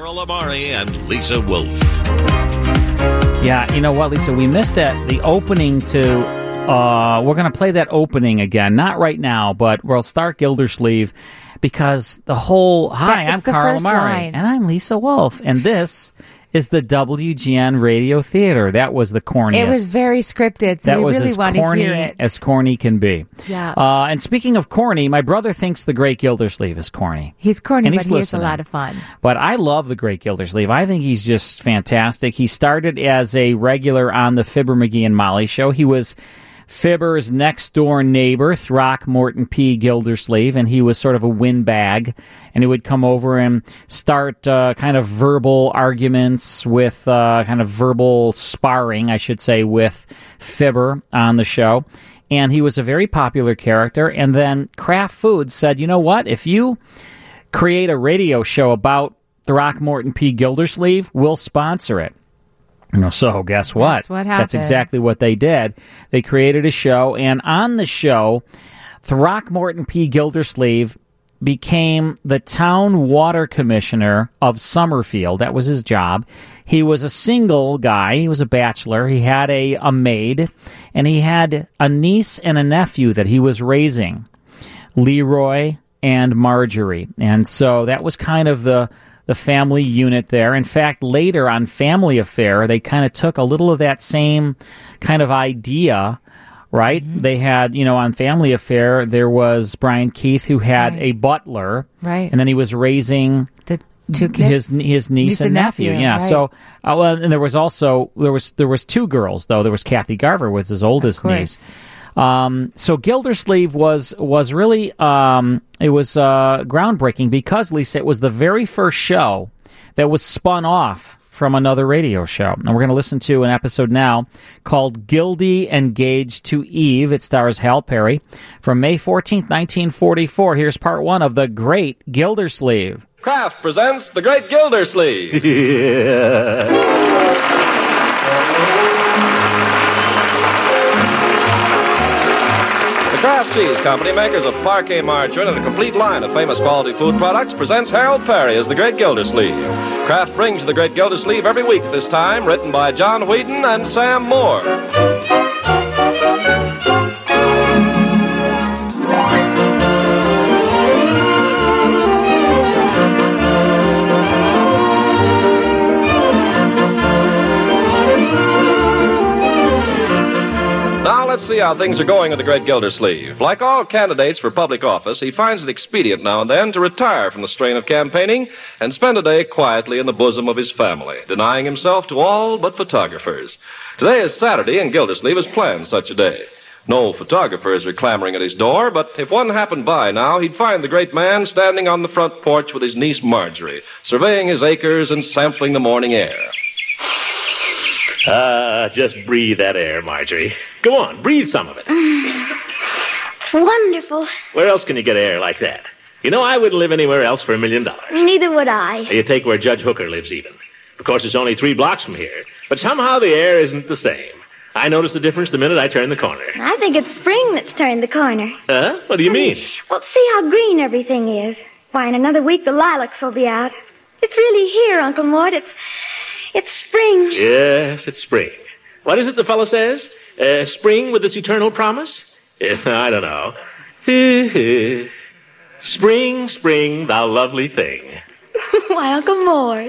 Carol Amari and Lisa Wolf. Yeah, you know what, Lisa? We missed the opening to... we're going to play that opening again. Not right now, but we'll start Gildersleeve because the whole... Hi, I'm Carl Amari. And I'm Lisa Wolf. And this is the WGN Radio Theater. That was the corniest. It was very scripted, so that we was really as want to corny hear it. as corny can be. Yeah. And speaking of corny, my brother thinks the Great Gildersleeve is corny. He's corny, and but he's he is a listening. lot of fun. But I love the Great Gildersleeve. I think he's just fantastic. He started as a regular on the Fibber, McGee, and Molly show. He was Fibber's next-door neighbor, Throckmorton P. Gildersleeve, and he was sort of a windbag, and he would come over and start kind of verbal arguments with, kind of verbal sparring, I should say, with Fibber on the show. And he was a very popular character, and then Kraft Foods said, you know what, if you create a radio show about Throckmorton P. Gildersleeve, we'll sponsor it. So guess what? That's what happens. That's exactly what they did. They created a show, and on the show, Throckmorton P. Gildersleeve became the town water commissioner of Summerfield. That was his job. He was a single guy. He was a bachelor. He had a maid, and he had a niece and a nephew that he was raising, Leroy and Marjorie. And so that was kind of the family unit there. In fact, later on Family Affair, they kind of took a little of that same kind of idea, right? Mm-hmm. They had, on Family Affair, there was Brian Keith who had a butler. Right. And then he was raising the two kids. His niece and nephew. Yeah. Right. So, and there was also, there was two girls, though. There was Kathy Garver was his oldest niece. So Gildersleeve was really it was groundbreaking because, Lisa, it was the very first show that was spun off from another radio show. And we're going to listen to an episode now called Gildy Engaged to Eve. It stars Hal Perry. From May 14th, 1944, here's part one of The Great Gildersleeve. Kraft presents The Great Gildersleeve. The Kraft Cheese Company, makers of Parquet margarine and a complete line of famous quality food products, presents Harold Perry as the Great Gildersleeve. Kraft brings the Great Gildersleeve every week at this time, written by John Whedon and Sam Moore. Let's see how things are going with the Great Gildersleeve. Like all candidates for public office, he finds it expedient now and then to retire from the strain of campaigning and spend a day quietly in the bosom of his family, denying himself to all but photographers. Today is Saturday, and Gildersleeve has planned such a day. No photographers are clamoring at his door, but if one happened by now, he'd find the great man standing on the front porch with his niece Marjorie, surveying his acres and sampling the morning air. Just breathe that air, Marjorie. Go on, breathe some of it. It's wonderful. Where else can you get air like that? I wouldn't live anywhere else for $1 million. Neither would I. You take where Judge Hooker lives even. Of course, it's only 3 blocks from here. But somehow the air isn't the same. I notice the difference the minute I turn the corner. I think it's spring that's turned the corner. Huh? What do you mean? Well, see how green everything is. Why, in another week the lilacs will be out. It's really here, Uncle Mort. It's spring. Yes, it's spring. What is it the fellow says? Spring with its eternal promise? I don't know. Spring, spring, thou lovely thing. Why, Uncle Mort.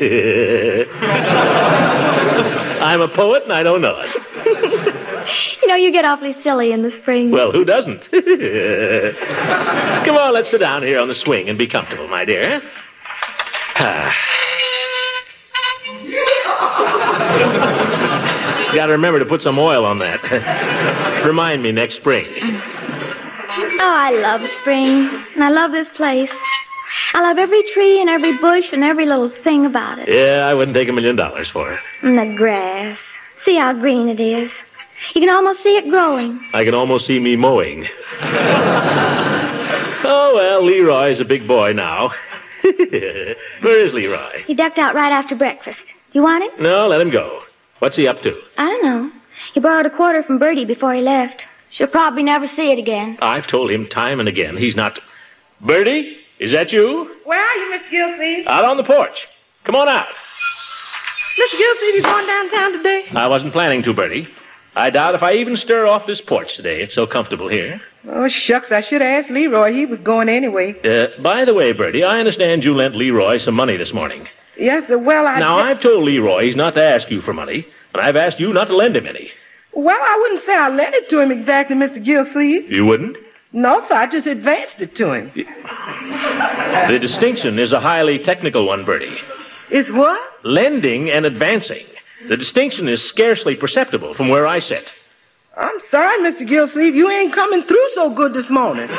I'm a poet and I don't know it. You get awfully silly in the spring. Well, who doesn't? Come on, let's sit down here on the swing and be comfortable, my dear. Got to remember to put some oil on that. Remind me next spring. Oh, I love spring. And I love this place. I love every tree and every bush and every little thing about it. Yeah, I wouldn't take $1 million for it. And the grass. See how green it is. You can almost see it growing. I can almost see me mowing. Oh, well, Leroy's a big boy now. Where is Leroy? He ducked out right after breakfast. Do you want him? No, let him go. What's he up to? I don't know. He borrowed a quarter from Bertie before he left. She'll probably never see it again. I've told him time and again he's not... Bertie, is that you? Where are you, Miss Gildersleeve? Out on the porch. Come on out. Mr. Gilsleeve, you going downtown today? I wasn't planning to, Bertie. I doubt if I even stir off this porch today. It's so comfortable here. Oh, shucks, I should have asked Leroy. He was going anyway. By the way, Bertie, I understand you lent Leroy some money this morning. Yes, sir. Well, I've told Leroy he's not to ask you for money, and I've asked you not to lend him any. Well, I wouldn't say I lent it to him exactly, Mr. Gilsleeve. You wouldn't? No, sir, I just advanced it to him. The distinction is a highly technical one, Bertie. It's what? Lending and advancing. The distinction is scarcely perceptible from where I sit. I'm sorry, Mr. Gilsleeve. You ain't coming through so good this morning.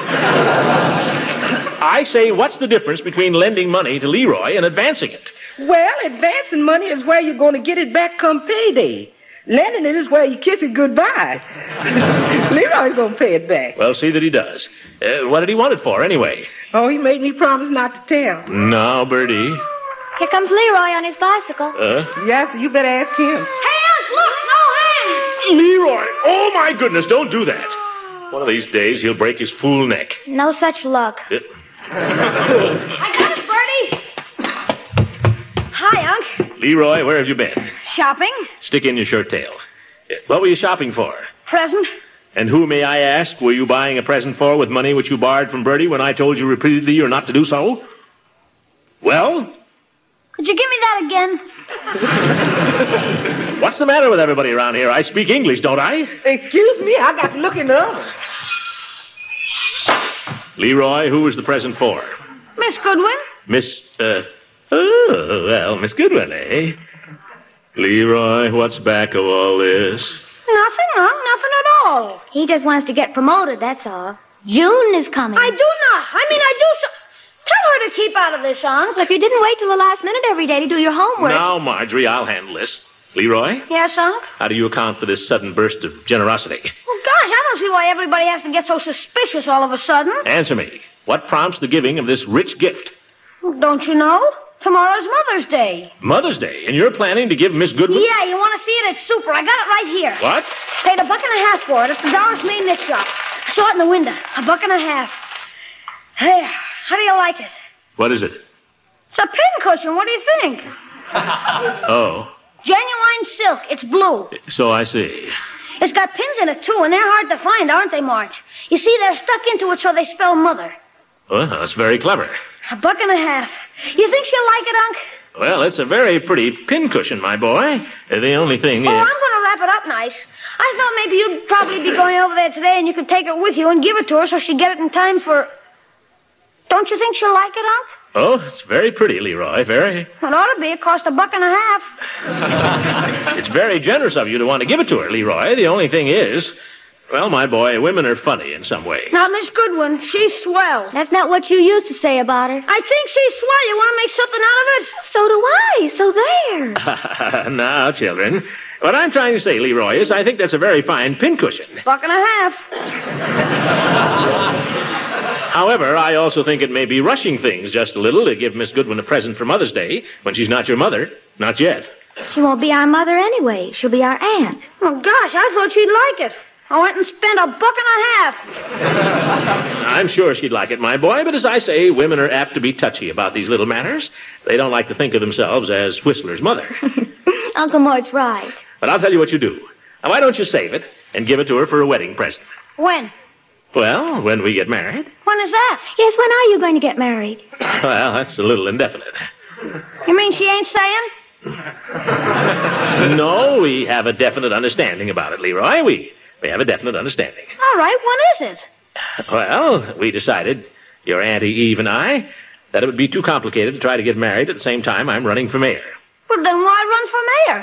I say, what's the difference between lending money to Leroy and advancing it? Well, advancing money is where you're going to get it back come payday. Lending it is where you kiss it goodbye. Leroy's going to pay it back. Well, see that he does. What did he want it for, anyway? Oh, he made me promise not to tell. No, Bertie. Here comes Leroy on his bicycle. Yes, you better ask him. Hey, Unc, look, no hands! Leroy! Oh, my goodness, don't do that. One of these days, he'll break his fool neck. No such luck. I got it, Bertie. Hi, Unc. Leroy, where have you been? Shopping. Stick in your shirt tail. What were you shopping for? Present. And who, may I ask, were you buying a present for with money which you borrowed from Bertie when I told you repeatedly you're not to do so? Well? Could you give me that again? What's the matter with everybody around here? I speak English, don't I? Excuse me, I got to look in the oven. Leroy, who was the present for? Miss Goodwin. Miss Goodwin, eh? Leroy, what's back of all this? Nothing, Unc, nothing at all. He just wants to get promoted, that's all. June is coming. I do not. I do so... Tell her to keep out of this, Unc. Well, if you didn't wait till the last minute every day to do your homework... Now, Marjorie, I'll handle this. Leroy? Yes, Unc? How do you account for this sudden burst of generosity? Well, gosh, I don't see why everybody has to get so suspicious all of a sudden. Answer me. What prompts the giving of this rich gift? Well, don't you know? Tomorrow's Mother's Day. Mother's Day? And you're planning to give Miss Goodwin... Yeah, you want to see it? It's super. I got it right here. What? Paid $1.50 for it at the Doris May knit shop. I saw it in the window. $1.50. There. How do you like it? What is it? It's a pincushion. What do you think? Oh. Genuine silk. It's blue. So I see. It's got pins in it, too, and they're hard to find, aren't they, Marge? You see, they're stuck into it so they spell mother. Well, that's very clever. $1.50. You think she'll like it, Unc? Well, it's a very pretty pincushion, my boy. The only thing is... Oh, I'm going to wrap it up nice. I thought maybe you'd probably be going over there today and you could take it with you and give it to her so she'd get it in time for... Don't you think she'll like it, Unc? Oh, it's very pretty, Leroy, very. It ought to be. It cost $1.50. It's very generous of you to want to give it to her, Leroy. The only thing is... Well, my boy, women are funny in some ways. Not Miss Goodwin. She's swell. That's not what you used to say about her. I think she's swell. You want to make something out of it? So do I. So there. Now, children, what I'm trying to say, Leroy, is I think that's a very fine pincushion. $1.50. However, I also think it may be rushing things just a little to give Miss Goodwin a present for Mother's Day when she's not your mother. Not yet. She won't be our mother anyway. She'll be our aunt. Oh, gosh, I thought she'd like it. I went and spent $1.50. I'm sure she'd like it, my boy, but as I say, women are apt to be touchy about these little matters. They don't like to think of themselves as Whistler's mother. Uncle Mort's right. But I'll tell you what you do. Now, why don't you save it and give it to her for a wedding present? When? Well, when we get married. When is that? Yes, when are you going to get married? Well, that's a little indefinite. You mean she ain't saying? No, we have a definite understanding about it, Leroy. We have a definite understanding. All right, when is it? Well, we decided, your Auntie Eve and I, that it would be too complicated to try to get married at the same time I'm running for mayor. Well, then why run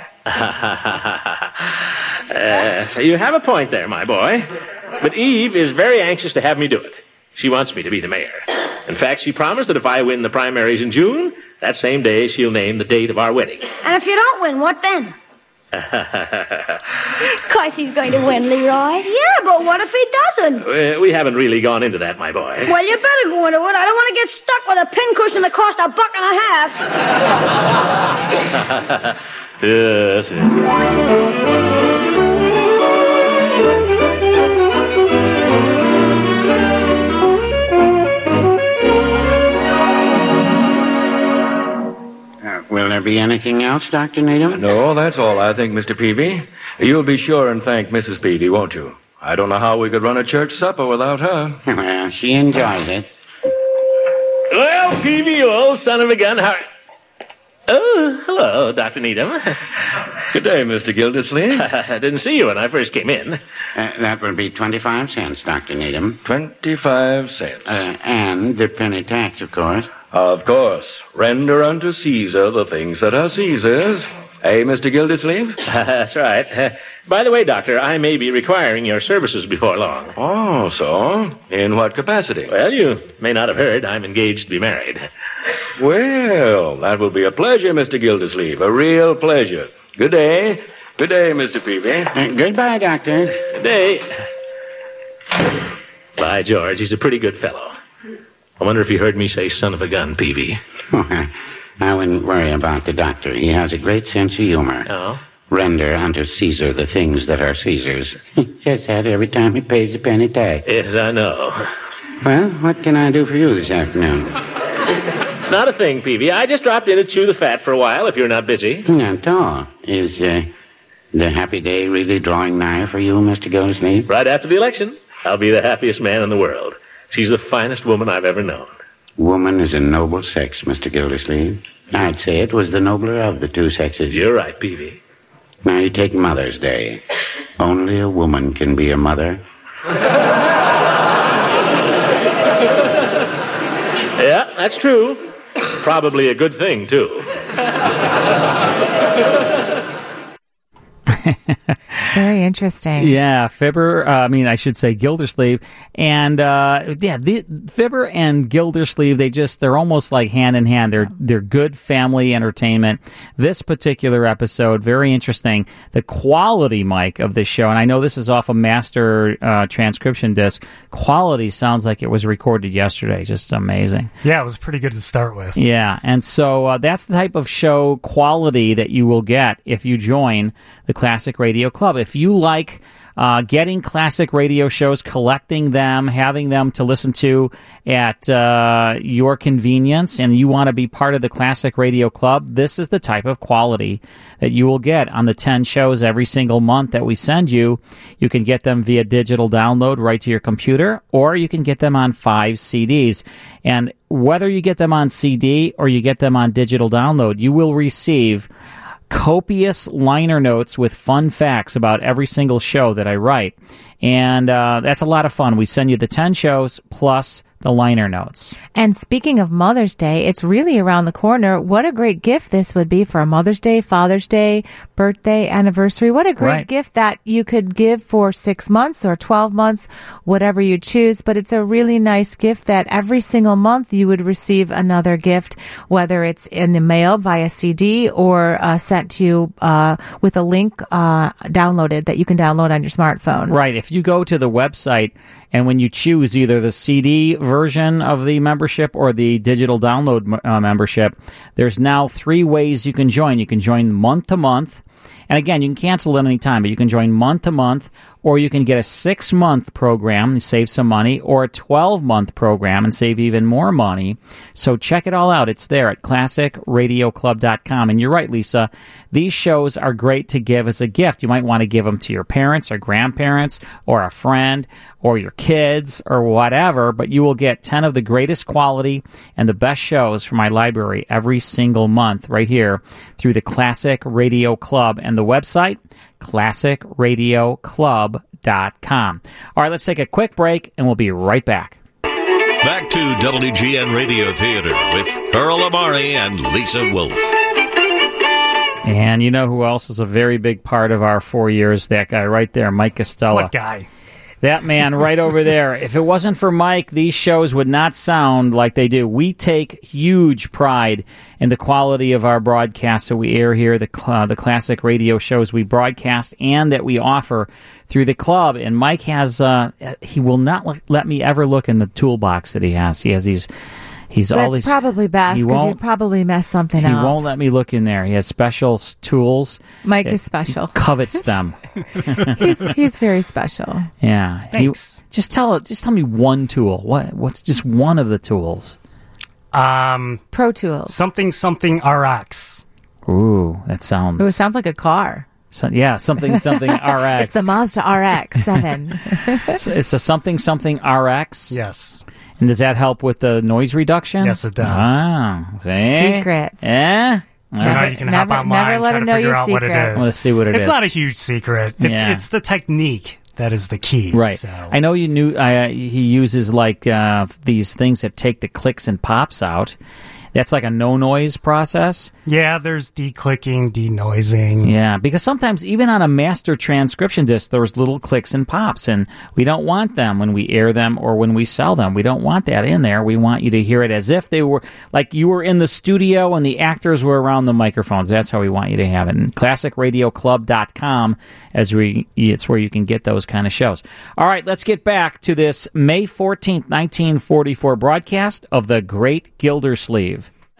for mayor? So you have a point there, my boy. But Eve is very anxious to have me do it. She wants me to be the mayor. In fact, she promised that if I win the primaries in June, that same day she'll name the date of our wedding. And if you don't win, what then? Of course he's going to win, Leroy. Yeah, but what if he doesn't? We haven't really gone into that, my boy. Well, you better go into it. I don't want to get stuck with a pincushion that cost $1.50. Yes. Well, there be anything else, Dr. Needham? No, that's all, I think, Mr. Peavy. You'll be sure and thank Mrs. Peavy, won't you? I don't know how we could run a church supper without her. Well, she enjoys it. Well, Peavy, you old son of a gun, how... Oh, hello, Dr. Needham. Good day, Mr. Gildersleeve. I didn't see you when I first came in. That will be 25 cents, Dr. Needham. 25 cents. And the penny tax, of course. Of course. Render unto Caesar the things that are Caesar's. Eh, Mr. Gildersleeve? That's right. By the way, Doctor, I may be requiring your services before long. Oh, so? In what capacity? Well, you may not have heard. I'm engaged to be married. Well, that will be a pleasure, Mr. Gildersleeve. A real pleasure. Good day. Good day, Mr. Peavy. Goodbye, Doctor. Good day. By George, he's a pretty good fellow. I wonder if he heard me say son of a gun, Peavy. I wouldn't worry about the doctor. He has a great sense of humor. Oh? Render unto Caesar the things that are Caesar's. He says that every time he pays the penny tax. Yes, I know. Well, what can I do for you this afternoon? Not a thing, Peavy. I just dropped in to chew the fat for a while, if you're not busy. Not at all. Is the happy day really drawing nigh for you, Mr. Gildersleeve? Right after the election, I'll be the happiest man in the world. She's the finest woman I've ever known. Woman is a noble sex, Mr. Gildersleeve. I'd say it was the nobler of the two sexes. You're right, Peavy. Now you take Mother's Day. Only a woman can be a mother. Yeah, that's true. Probably a good thing, too. Very interesting. Yeah, Fibber, I should say Gildersleeve. And, Fibber and Gildersleeve, they're almost like hand in hand. They're good family entertainment. This particular episode, very interesting. The quality, Mike, of this show, and I know this is off a master transcription disc, quality sounds like it was recorded yesterday. Just amazing. Yeah, it was pretty good to start with. Yeah, and so that's the type of show quality that you will get if you join the Classic Radio Club. If you like getting classic radio shows, collecting them, having them to listen to at your convenience, and you want to be part of the Classic Radio Club, this is the type of quality that you will get on the 10 shows every single month that we send you. You can get them via digital download right to your computer, or you can get them on 5 CDs. And whether you get them on CD or you get them on digital download, you will receive copious liner notes with fun facts about every single show that I write. And that's a lot of fun. We send you the 10 shows plus the liner notes. And speaking of Mother's Day, it's really around the corner. What a great gift this would be for a Mother's Day, Father's Day, birthday, anniversary. What a great gift that you could give for 6 months or 12 months, whatever you choose. But it's a really nice gift that every single month you would receive another gift, whether it's in the mail via CD or sent to you with a link downloaded that you can download on your smartphone. Right. If you go to the website and when you choose either the CD version of the membership or the digital download membership, there's now 3 ways you can join. You can join month to month. And again, you can cancel at any time, but you can join month to month, or you can get a 6-month program and save some money, or a 12-month program and save even more money. So check it all out. It's there at classicradioclub.com. And you're right, Lisa. These shows are great to give as a gift. You might want to give them to your parents or grandparents or a friend or your kids or whatever, but you will get 10 of the greatest quality and the best shows from my library every single month right here through the Classic Radio Club and the website, classicradioclub.com. All right, let's take a quick break, and we'll be right back. Back to WGN Radio Theater with Carl Amari and Lisa Wolf. And you know who else is a very big part of our 4 years? That guy right there, Mike Costello. What guy? That man right over there. If it wasn't for Mike, these shows would not sound like they do. We take huge pride in the quality of our broadcasts that we air here, the classic radio shows we broadcast and that we offer through the club. And Mike has, he will not let me ever look in the toolbox that he has. He has these... That's probably best because you'd probably mess something up. He won't let me look in there. He has special tools. Mike is special. He covets them. he's very special. Yeah. Thanks. Just tell me one tool. What's just one of the tools? Pro Tools. Something RX. Ooh, that sounds... Ooh, it sounds like a car. So, yeah, something RX. It's the Mazda RX-7. It's a something RX? Yes. And does that help with the noise reduction? Yes, it does. Wow. Secrets. Yeah? So now you can hop online and try to figure out what it is. Let's see what it is. It's not a huge secret. It's the technique that is the key. Right. So. I know you knew he uses like these things that take the clicks and pops out. That's like a no-noise process. Yeah, there's declicking, denoising. Yeah, because sometimes even on a master transcription disc, there's little clicks and pops, and we don't want them when we air them or when we sell them. We don't want that in there. We want you to hear it as if they were, like you were in the studio and the actors were around the microphones. That's how we want you to have it. And ClassicRadioClub.com, it's where you can get those kind of shows. All right, let's get back to this May 14th, 1944 broadcast of The Great Gildersleeve.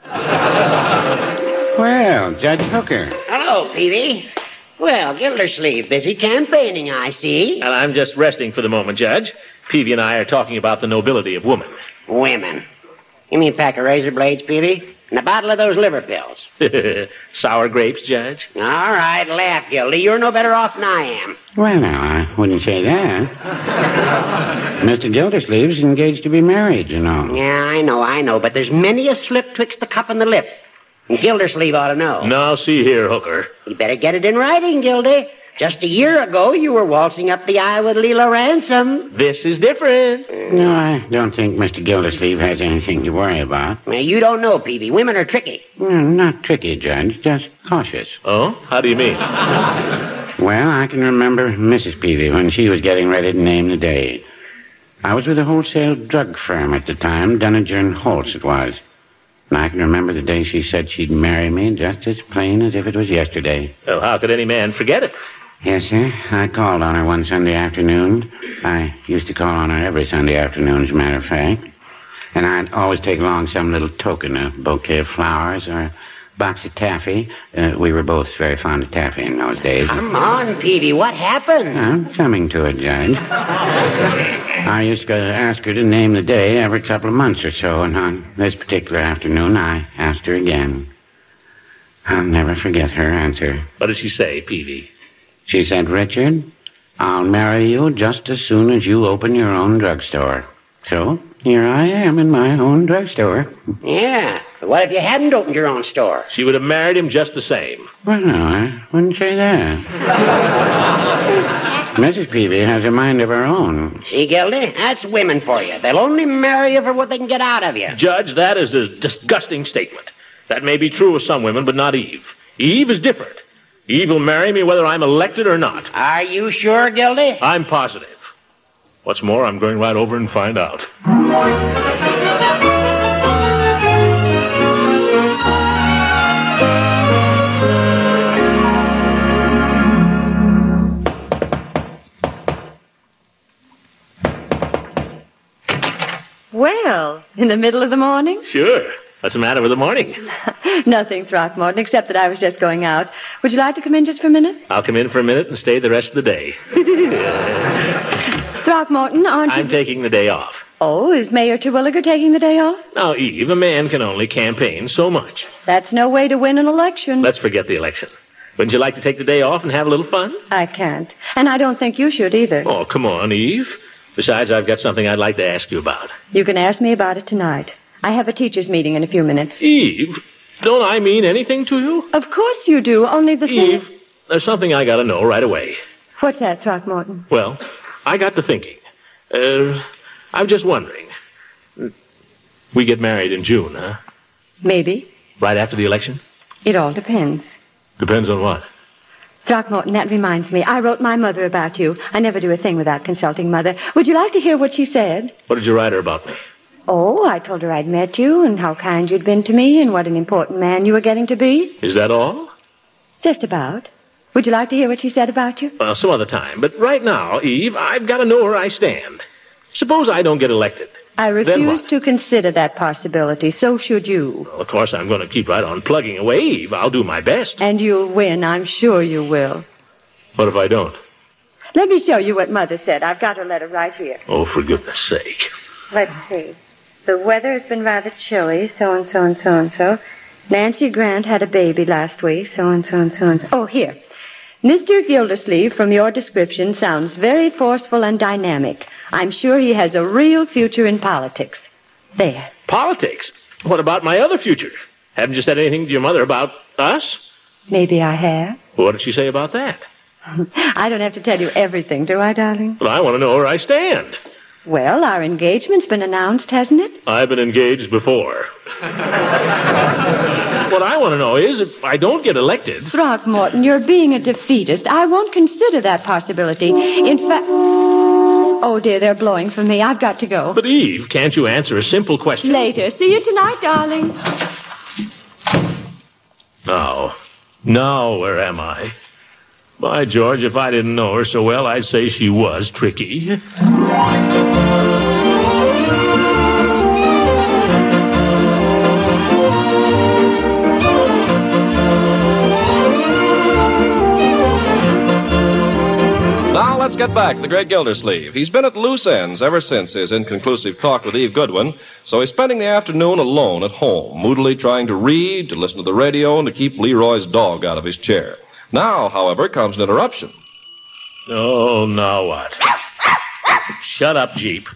Well, Judge Hooker. Hello, Peavy. Well, Gildersleeve, busy campaigning, I see. And I'm just resting for the moment, Judge. Peavy and I are talking about the nobility of woman. Women. Give me a pack of razor blades, Peavy, and a bottle of those liver pills. Sour grapes, Judge? All right, laugh, Gildy. You're no better off than I am. Well, now, I wouldn't say that. Mr. Gildersleeve's engaged to be married, you know. Yeah, I know, but there's many a slip twixt the cup and the lip. And Gildersleeve ought to know. Now, see here, Hooker. You better get it in writing, Gildy. Just a year ago, you were waltzing up the aisle with Leela Ransom. This is different. No, I don't think Mr. Gildersleeve has anything to worry about. Now, you don't know, Peavy. Women are tricky. Well, not tricky, Judge, just cautious. Oh? How do you mean? Well, I can remember Mrs. Peavy when she was getting ready to name the day. I was with a wholesale drug firm at the time, Dunninger and Holtz it was. And I can remember the day she said she'd marry me just as plain as if it was yesterday. Well, how could any man forget it? Yes, sir. I called on her one Sunday afternoon. I used to call on her every Sunday afternoon, as a matter of fact. And I'd always take along some little token, a bouquet of flowers or a box of taffy. We were both very fond of taffy in those days. Come on, Peavy. What happened? I'm coming to it, Judge. I used to ask her to name the day every couple of months or so, and on this particular afternoon, I asked her again. I'll never forget her answer. What did she say, Peavy? She said, Richard, I'll marry you just as soon as you open your own drugstore. So, here I am in my own drugstore. Yeah, but what if you hadn't opened your own store? She would have married him just the same. Well, no, I wouldn't say that. Mrs. Peavy has a mind of her own. See, Gildy, that's women for you. They'll only marry you for what they can get out of you. Judge, that is a disgusting statement. That may be true of some women, but not Eve. Eve is different. Eve will marry me whether I'm elected or not. Are you sure, Gildy? I'm positive. What's more, I'm going right over and find out. Well, in the middle of the morning? Sure. What's the matter with the morning? Nothing, Throckmorton, except that I was just going out. Would you like to come in just for a minute? I'll come in for a minute and stay the rest of the day. Throckmorton, aren't you... I'm taking the day off. Oh, is Mayor Terwilliger taking the day off? Now, Eve, a man can only campaign so much. That's no way to win an election. Let's forget the election. Wouldn't you like to take the day off and have a little fun? I can't. And I don't think you should either. Oh, come on, Eve. Besides, I've got something I'd like to ask you about. You can ask me about it tonight. I have a teachers' meeting in a few minutes. Eve, don't I mean anything to you? Of course you do, only the thing... Eve, there's something I gotta know right away. What's that, Throckmorton? Well, I got to thinking. I'm just wondering. We get married in June, huh? Maybe. Right after the election? It all depends. Depends on what? Throckmorton, that reminds me. I wrote my mother about you. I never do a thing without consulting Mother. Would you like to hear what she said? What did you write her about me? Oh, I told her I'd met you and how kind you'd been to me and what an important man you were getting to be. Is that all? Just about. Would you like to hear what she said about you? Well, some other time. But right now, Eve, I've got to know where I stand. Suppose I don't get elected. I refuse to consider that possibility. So should you. Well, of course, I'm going to keep right on plugging away, Eve. I'll do my best. And you'll win. I'm sure you will. What if I don't? Let me show you what Mother said. I've got her letter right here. Oh, for goodness sake. Let's see. The weather has been rather chilly, so-and-so and so-and-so. Nancy Grant had a baby last week, so and so and so and so. Oh, here. Mr. Gildersleeve, from your description, sounds very forceful and dynamic. I'm sure he has a real future in politics. There. Politics? What about my other future? Haven't you said anything to your mother about us? Maybe I have. What did she say about that? I don't have to tell you everything, do I, darling? Well, I want to know where I stand. Well, our engagement's been announced, hasn't it? I've been engaged before. What I want to know is, if I don't get elected... Throckmorton, you're being a defeatist. I won't consider that possibility. In fact... Oh, dear, they're blowing for me. I've got to go. But, Eve, can't you answer a simple question? Later. See you tonight, darling. Now, where am I? By George, if I didn't know her so well, I'd say she was tricky. Now let's get back to the great Gildersleeve. He's been at loose ends ever since his inconclusive talk with Eve Goodwin, so he's spending the afternoon alone at home, moodily trying to read, to listen to the radio, and to keep Leroy's dog out of his chair. Now, however, comes an interruption. Oh, now what? Shut up, Jeep.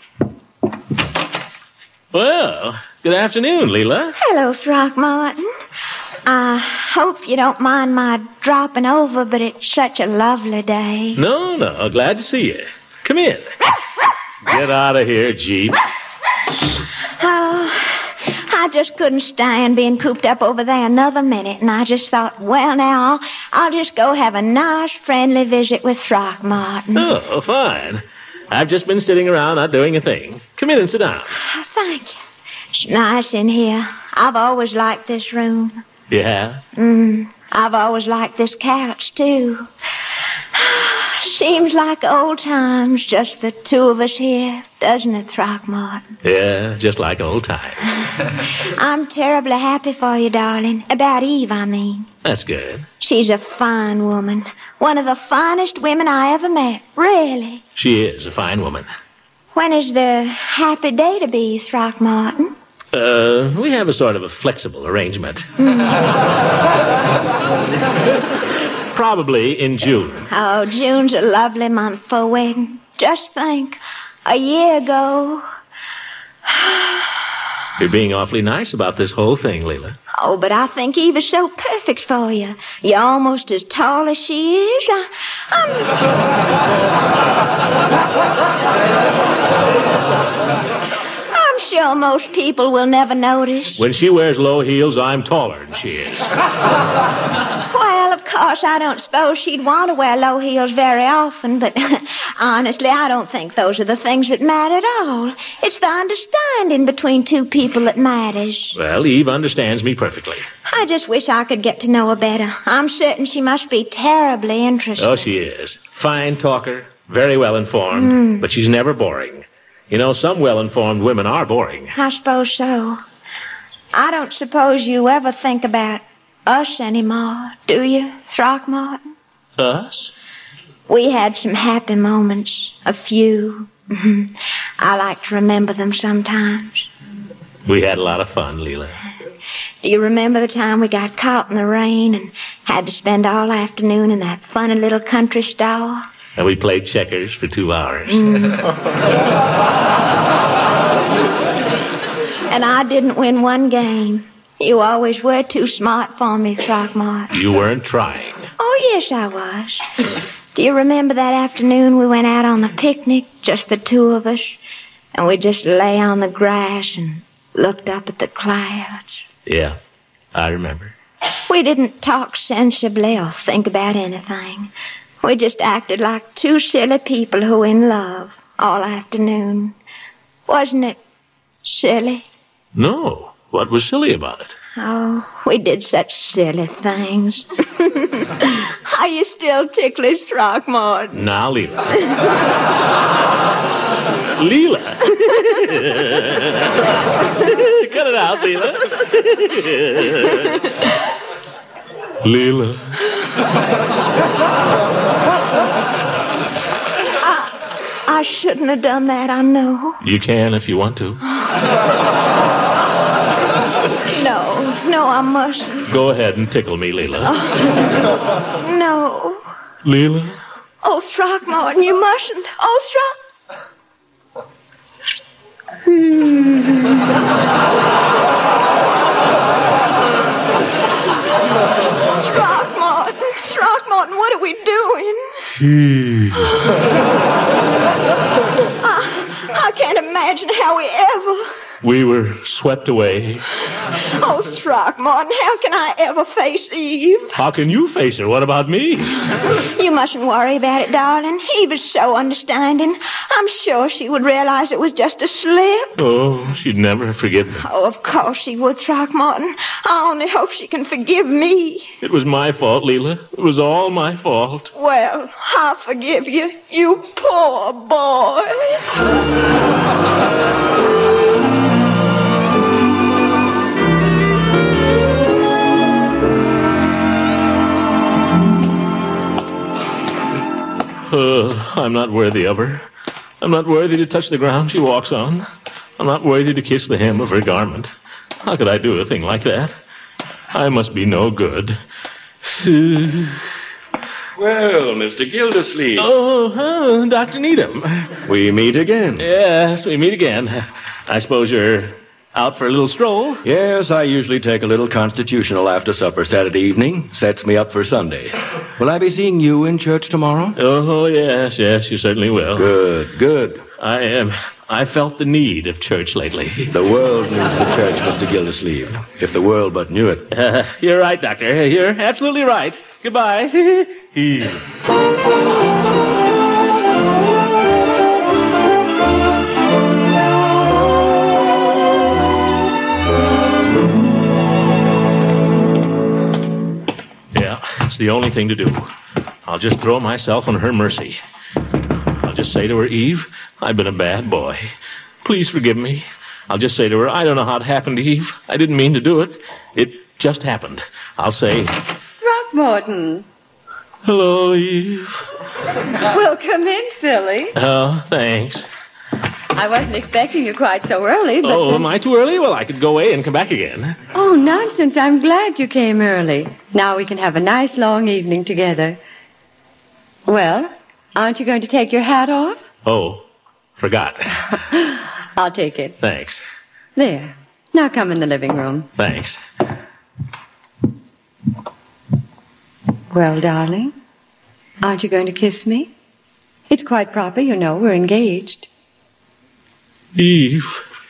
Well, good afternoon, Leela. Hello, Throckmorton. I hope you don't mind my dropping over, but it's such a lovely day. No, glad to see you. Come in. Get out of here, Jeep. Oh, I just couldn't stand being cooped up over there another minute, and I just thought, well, now, I'll just go have a nice, friendly visit with Throckmorton. Oh, fine. I've just been sitting around not doing a thing. Come in and sit down. Thank you. It's nice in here. I've always liked this room. Yeah? I've always liked this couch, too. Seems like old times, just the two of us here, doesn't it, Throckmorton? Yeah, just like old times. I'm terribly happy for you, darling. About Eve, I mean. That's good. She's a fine woman. One of the finest women I ever met, really. She is a fine woman. When is the happy day to be, Throckmorton? We have a sort of a flexible arrangement. Probably in June. Oh, June's a lovely month for a wedding. Just think, a year ago... You're being awfully nice about this whole thing, Leela. Oh, but I think Eve is so perfect for you. You're almost as tall as she is. I'm sure most people will never notice. When she wears low heels, I'm taller than she is. Well, of course, I don't suppose she'd want to wear low heels very often, but honestly, I don't think those are the things that matter at all. It's the understanding between two people that matters. Well, Eve understands me perfectly. I just wish I could get to know her better. I'm certain she must be terribly interested. Oh, she is. Fine talker, very well informed, but she's never boring. You know, some well-informed women are boring. I suppose so. I don't suppose you ever think about us anymore, do you, Throckmorton? Us? We had some happy moments, a few. I like to remember them sometimes. We had a lot of fun, Leela. Do you remember the time we got caught in the rain and had to spend all afternoon in that funny little country store? And we played checkers for 2 hours. And I didn't win one game. You always were too smart for me, Throckmorton. You weren't trying. Oh, yes, I was. Do you remember that afternoon we went out on the picnic, just the two of us, and we just lay on the grass and looked up at the clouds? Yeah, I remember. We didn't talk sensibly or think about anything. We just acted like two silly people who were in love all afternoon. Wasn't it silly? No. What was silly about it? Oh, we did such silly things. Are you still ticklish, Throckmorton? Now, Leela. Leela? Cut it out, Leela. Leela. I shouldn't have done that, I know. You can if you want to. No, I mustn't. Go ahead and tickle me, Leela. No. Leela? Oh, Throckmorton, you mustn't. Oh, Throckmorton, what are we doing? I can't imagine how we ever... We were swept away. Oh, Throckmorton, how can I ever face Eve? How can you face her? What about me? You mustn't worry about it, darling. Eve is so understanding. I'm sure she would realize it was just a slip. Oh, she'd never forgive me. Oh, of course she would, Throckmorton. I only hope she can forgive me. It was my fault, Leela. It was all my fault. Well, I forgive you, you poor boy. I'm not worthy of her. I'm not worthy to touch the ground she walks on. I'm not worthy to kiss the hem of her garment. How could I do a thing like that? I must be no good. Well, Mr. Gildersleeve. Oh, Dr. Needham. We meet again. Yes, we meet again. I suppose you're out for a little stroll? Yes, I usually take a little constitutional after supper Saturday evening. Sets me up for Sunday. Will I be seeing you in church tomorrow? Oh, yes, you certainly will. Good. I felt the need of church lately. The world needs the church, Mr. Gildersleeve. If the world but knew it. You're right, Doctor. You're absolutely right. Goodbye. It's the only thing to do. I'll just throw myself on her mercy. I'll just say to her, Eve, I've been a bad boy. Please forgive me. I'll just say to her, I don't know how it happened, Eve. I didn't mean to do it. It just happened. I'll say... Throckmorton. Hello, Eve. Well, come in, silly. Oh, thanks. I wasn't expecting you quite so early, but... Oh, am I too early? Well, I could go away and come back again. Oh, nonsense. I'm glad you came early. Now we can have a nice long evening together. Well, aren't you going to take your hat off? Oh, forgot. I'll take it. Thanks. There. Now come in the living room. Thanks. Well, darling, aren't you going to kiss me? It's quite proper, you know. We're engaged. Eve.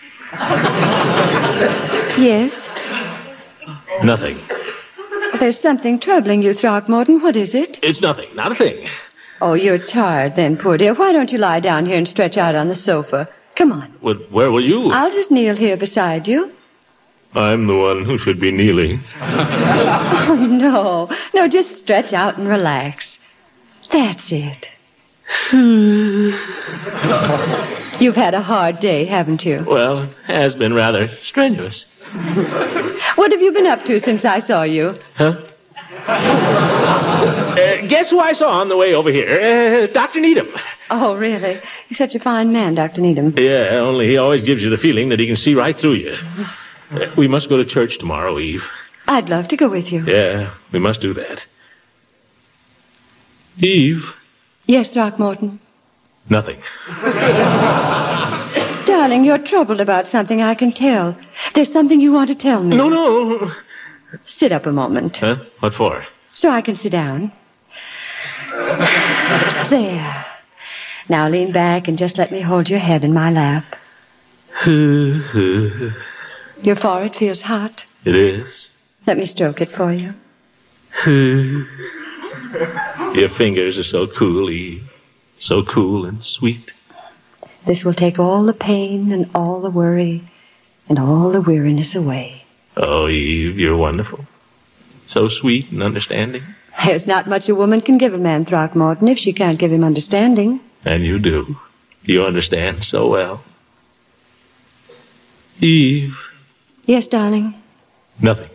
Yes? Nothing. There's something troubling you, Throckmorton. What is it? It's nothing. Not a thing. Oh, you're tired then, poor dear. Why don't you lie down here and stretch out on the sofa? Come on. Well, where will you? I'll just kneel here beside you. I'm the one who should be kneeling. Oh, no. No, just stretch out and relax. That's it. You've had a hard day, haven't you? Well, it has been rather strenuous. What have you been up to since I saw you? Huh? Guess who I saw on the way over here? Dr. Needham. Oh, really? He's such a fine man, Dr. Needham. Yeah, only he always gives you the feeling that he can see right through you. We must go to church tomorrow, Eve. I'd love to go with you. Yeah, we must do that. Eve? Yes, Throckmorton? Nothing. Darling, you're troubled about something, I can tell. There's something you want to tell me. No. Sit up a moment. Huh? What for? So I can sit down. There. Now lean back and just let me hold your head in my lap. Your forehead feels hot. It is. Let me stroke it for you. Your fingers are so cool, Eve. So cool and sweet. This will take all the pain and all the worry and all the weariness away. Oh, Eve, you're wonderful. So sweet and understanding. There's not much a woman can give a man, Throckmorton, if she can't give him understanding. And you do. You understand so well. Eve. Yes, darling? Nothing.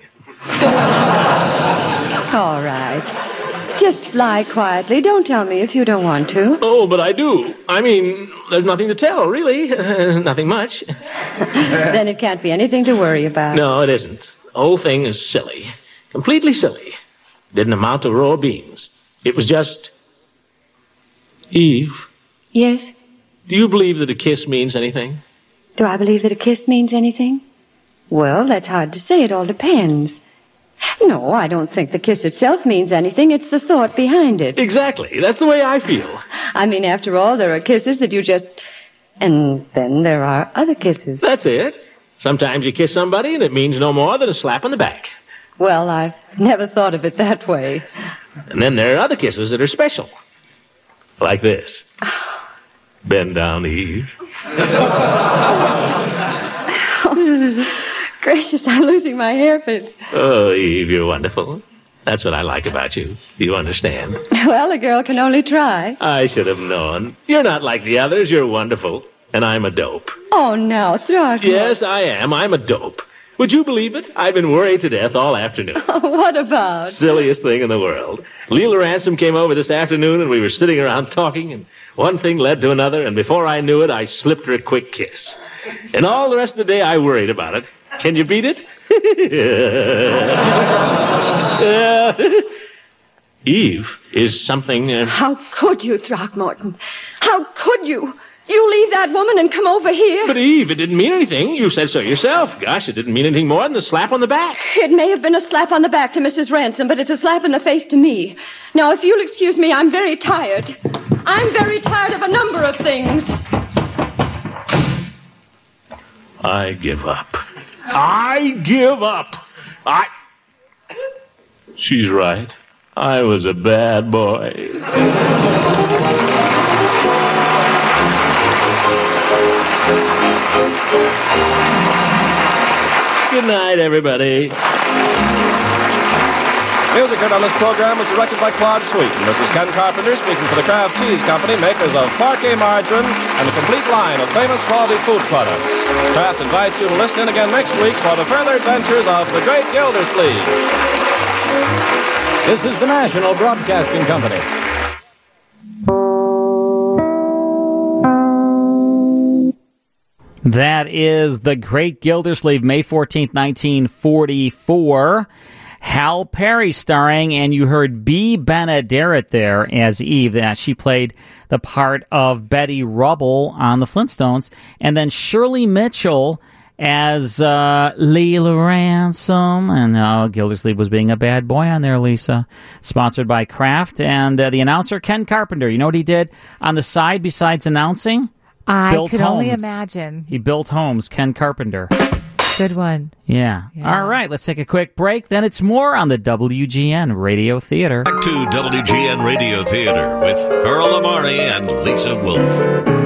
All right. Just lie quietly. Don't tell me if you don't want to. Oh, but I do. I mean, there's nothing to tell, really. Nothing much. Then it can't be anything to worry about. No, it isn't. The whole thing is silly. Completely silly. Didn't amount to a row of beans. It was just... Eve? Yes? Do you believe that a kiss means anything? Do I believe that a kiss means anything? Well, that's hard to say. It all depends. No, I don't think the kiss itself means anything. It's the thought behind it. Exactly. That's the way I feel. I mean, after all, there are kisses that you just... And then there are other kisses. That's it. Sometimes you kiss somebody and it means no more than a slap on the back. Well, I've never thought of it that way. And then there are other kisses that are special. Like this. Bend down, Eve. Gracious, I'm losing my hairpins. Oh, Eve, you're wonderful. That's what I like about you. Do you understand? Well, a girl can only try. I should have known. You're not like the others. You're wonderful. And I'm a dope. Oh, now, Throckmorton. Yes, I am. I'm a dope. Would you believe it? I've been worried to death all afternoon. What about? Silliest thing in the world. Leela Ransom came over this afternoon, and we were sitting around talking, and one thing led to another, and before I knew it, I slipped her a quick kiss. And all the rest of the day, I worried about it. Can you beat it? Eve is something... How could you, Throckmorton? How could you? You leave that woman and come over here? But, Eve, it didn't mean anything. You said so yourself. Gosh, it didn't mean anything more than the slap on the back. It may have been a slap on the back to Mrs. Ransom, but it's a slap in the face to me. Now, if you'll excuse me, I'm very tired. I'm very tired of a number of things. I give up. I give up. She's right. I was a bad boy. Good night, everybody. Music heard on this program was directed by Claude Sweet. This is Ken Carpenter speaking for the Kraft Cheese Company, makers of Parquet Margarine and a complete line of famous quality food products. Kraft invites you to listen in again next week for the further adventures of the Great Gildersleeve. This is the National Broadcasting Company. That is The Great Gildersleeve, May 14th, 1944. Hal Perry starring, and you heard Bea Benaderet there as Eve. She played the part of Betty Rubble on the Flintstones. And then Shirley Mitchell as Leela Ransom. And Gildersleeve was being a bad boy on there, Lisa. Sponsored by Kraft. And the announcer, Ken Carpenter. You know what he did on the side besides announcing? I built could homes. only imagine. He built homes, Ken Carpenter. Good one. Yeah. All right, let's take a quick break. Then it's more on the WGN Radio Theater. Back to WGN Radio Theater with Earl Amari and Lisa Wolf.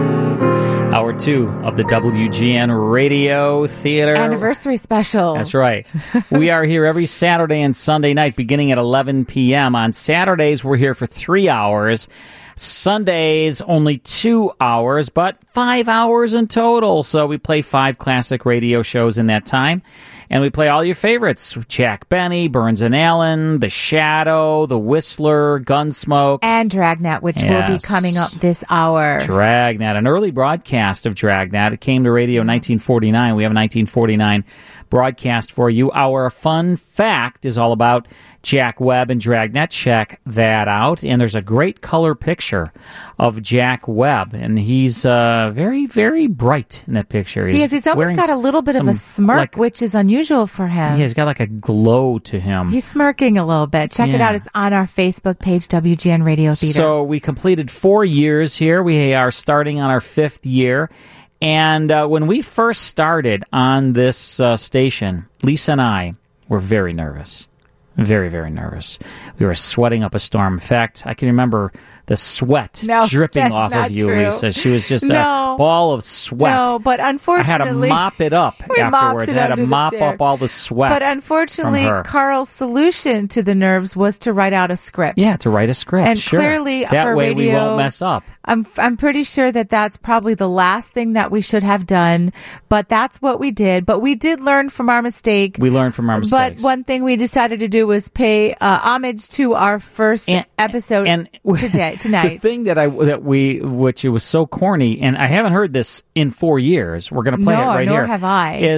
Hour 2 of the WGN Radio Theater. Anniversary special. That's right. We are here every Saturday and Sunday night beginning at 11 p.m. On Saturdays, we're here for 3 hours. Sundays, only 2 hours, but 5 hours in total. So we play 5 classic radio shows in that time. And we play all your favorites. Jack Benny, Burns and Allen, The Shadow, The Whistler, Gunsmoke. And Dragnet, which will be coming up this hour. Dragnet, an early broadcast of Dragnet. It came to radio in 1949. We have a 1949 broadcast for you. Our fun fact is all about Jack Webb and Dragnet. Check that out. And there's a great color picture of Jack Webb. And he's very, very bright in that picture. He's almost got a little bit of a smirk, which is unusual for him. Yeah, he's got like a glow to him. He's smirking a little bit. Check it out. It's on our Facebook page, WGN Radio Theater. So we completed 4 years here. We are starting on our 5th year. And when we first started on this station, Lisa and I were very nervous. Very, very nervous. We were sweating up a storm. In fact, I can remember the sweat dripping off of you, true. Lisa. She was just a ball of sweat. No, but unfortunately... I had to mop it up afterwards. I had to mop up all the sweat. But unfortunately, Carl's solution to the nerves was to write out a script. Yeah, to write a script. And clearly, that for way radio, we won't mess up. I'm pretty sure that that's probably the last thing that we should have done, but that's what we did. But we did learn from our mistake. We learned from our mistakes. But one thing we decided to do was pay homage to our first episode tonight. The thing which it was so corny, and I haven't heard this in 4 years. We're going to play it right here. Nor have I. Is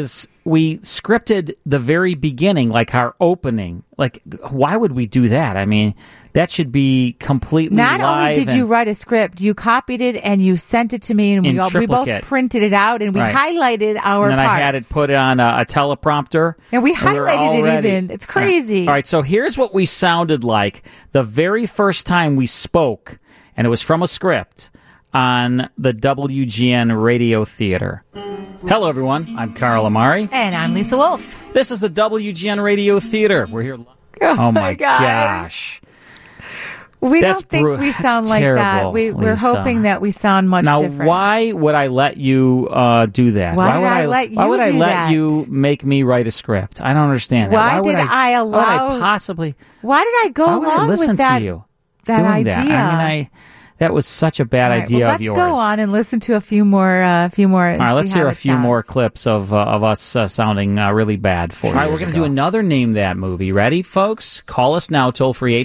we scripted the very beginning, like our opening. Like, why would we do that? I mean, that should be completely Not live. only did you write a script, you copied it and you sent it to me, and we both printed it out and we highlighted our And then parts. I had it put on a teleprompter. And we highlighted it even. It's crazy. All right, so here's what we sounded like the very first time we spoke, and it was from a script on the WGN Radio Theater. Hello, everyone. I'm Carl Amari. And I'm Lisa Wolf. This is the WGN Radio Theater. We're here. Oh my gosh. We don't think we sound like that. We're hoping that we sound much different. Now, why would I let you do that? Why would I let you make me write a script? I don't understand that. Why did I allow? Why would I possibly? Why did I go along with that? To you that idea. That? I mean, that was such a bad idea of yours. Let's go on and listen to a few more. All right, let's hear a few more clips of us sounding really bad for you. All right, we're going to do another Name That Movie. Ready, folks? Call us now, toll free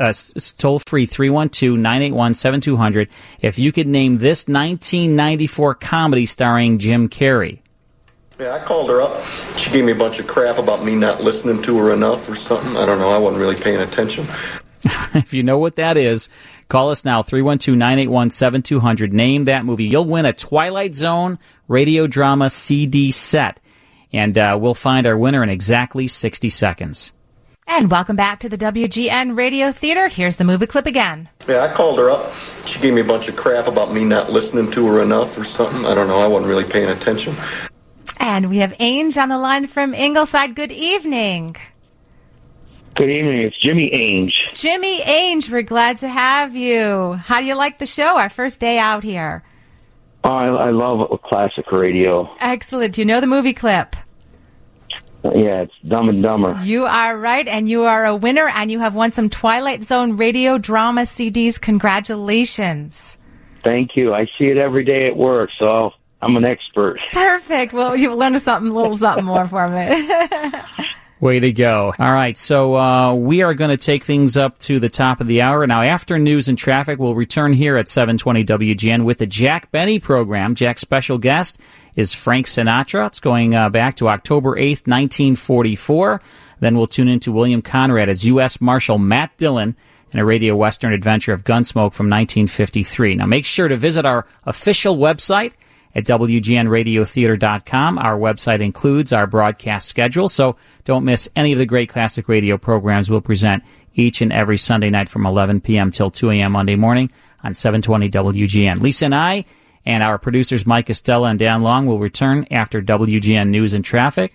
312-981-7200. If you could name this 1994 comedy starring Jim Carrey. Yeah, I called her up. She gave me a bunch of crap about me not listening to her enough or something. I don't know. I wasn't really paying attention. If you know what that is, call us now, 312-981-7200. Name that movie. You'll win a Twilight Zone radio drama CD set, and we'll find our winner in exactly 60 seconds. And welcome back to the WGN Radio Theater. Here's the movie clip again. Yeah, I called her up. She gave me a bunch of crap about me not listening to her enough or something. I don't know. I wasn't really paying attention. And we have Ainge on the line from Ingleside. Good evening. Good evening. It's Jimmy Ainge. Jimmy Ainge, we're glad to have you. How do you like the show, our first day out here? Oh, I love classic radio. Excellent. You know the movie clip? Yeah, it's Dumb and Dumber. You are right, and you are a winner, and you have won some Twilight Zone radio drama CDs. Congratulations. Thank you. I see it every day at work, so I'm an expert. Perfect. Well, you'll learn a little something more from it. Way to go. All right, so we are going to take things up to the top of the hour. Now, after news and traffic, we'll return here at 720 WGN with the Jack Benny program. Jack's special guest is Frank Sinatra. It's going back to October 8th, 1944. Then we'll tune into William Conrad as U.S. Marshal Matt Dillon in a radio western adventure of Gunsmoke from 1953. Now, make sure to visit our official website at WGNRadioTheater.com. Our website includes our broadcast schedule, so don't miss any of the great classic radio programs we'll present each and every Sunday night from 11 p.m. till 2 a.m. Monday morning on 720 WGN. Lisa and I and our producers Mike Estella and Dan Long will return after WGN News and Traffic.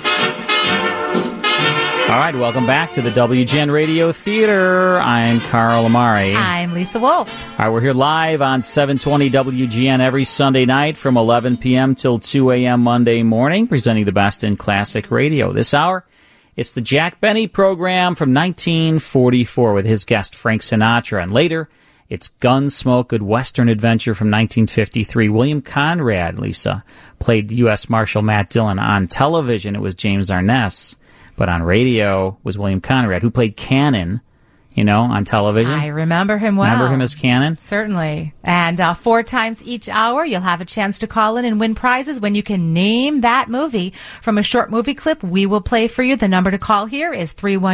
All right, welcome back to the WGN Radio Theater. I'm Carl Amari. I'm Lisa Wolf. All right, we're here live on 720 WGN every Sunday night from 11 p.m. till 2 a.m. Monday morning, presenting the best in classic radio. This hour, it's the Jack Benny program from 1944 with his guest Frank Sinatra. And later, it's Gunsmoke, Good Western Adventure from 1953. William Conrad, Lisa, played U.S. Marshal Matt Dillon. On television, it was James Arness. But on radio was William Conrad, who played Cannon, on television. I remember him well. Remember him as Cannon? Certainly. And 4 times each hour, you'll have a chance to call in and win prizes when you can name that movie from a short movie clip we will play for you. The number to call here is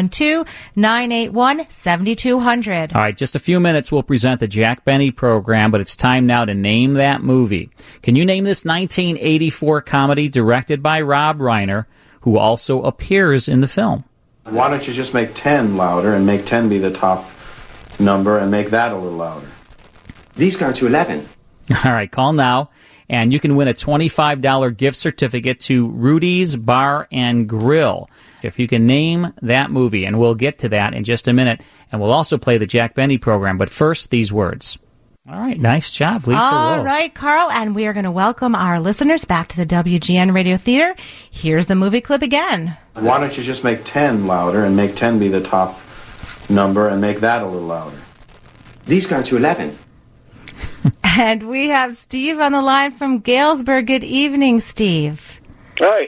312-981-7200. All right, just a few minutes, we'll present the Jack Benny program, but it's time now to name that movie. Can you name this 1984 comedy directed by Rob Reiner, who also appears in the film? Why don't you just make 10 louder and make 10 be the top number and make that a little louder? These go to 11. All right, call now, and you can win a $25 gift certificate to Rudy's Bar and Grill. If you can name that movie, and we'll get to that in just a minute, and we'll also play the Jack Benny program. But first, these words. All right, nice job, Lisa. All right, Carl, and we are going to welcome our listeners back to the WGN Radio Theater. Here's the movie clip again. Why don't you just make 10 louder and make 10 be the top number and make that a little louder? These go to 11. And we have Steve on the line from Galesburg. Good evening, Steve. Hi.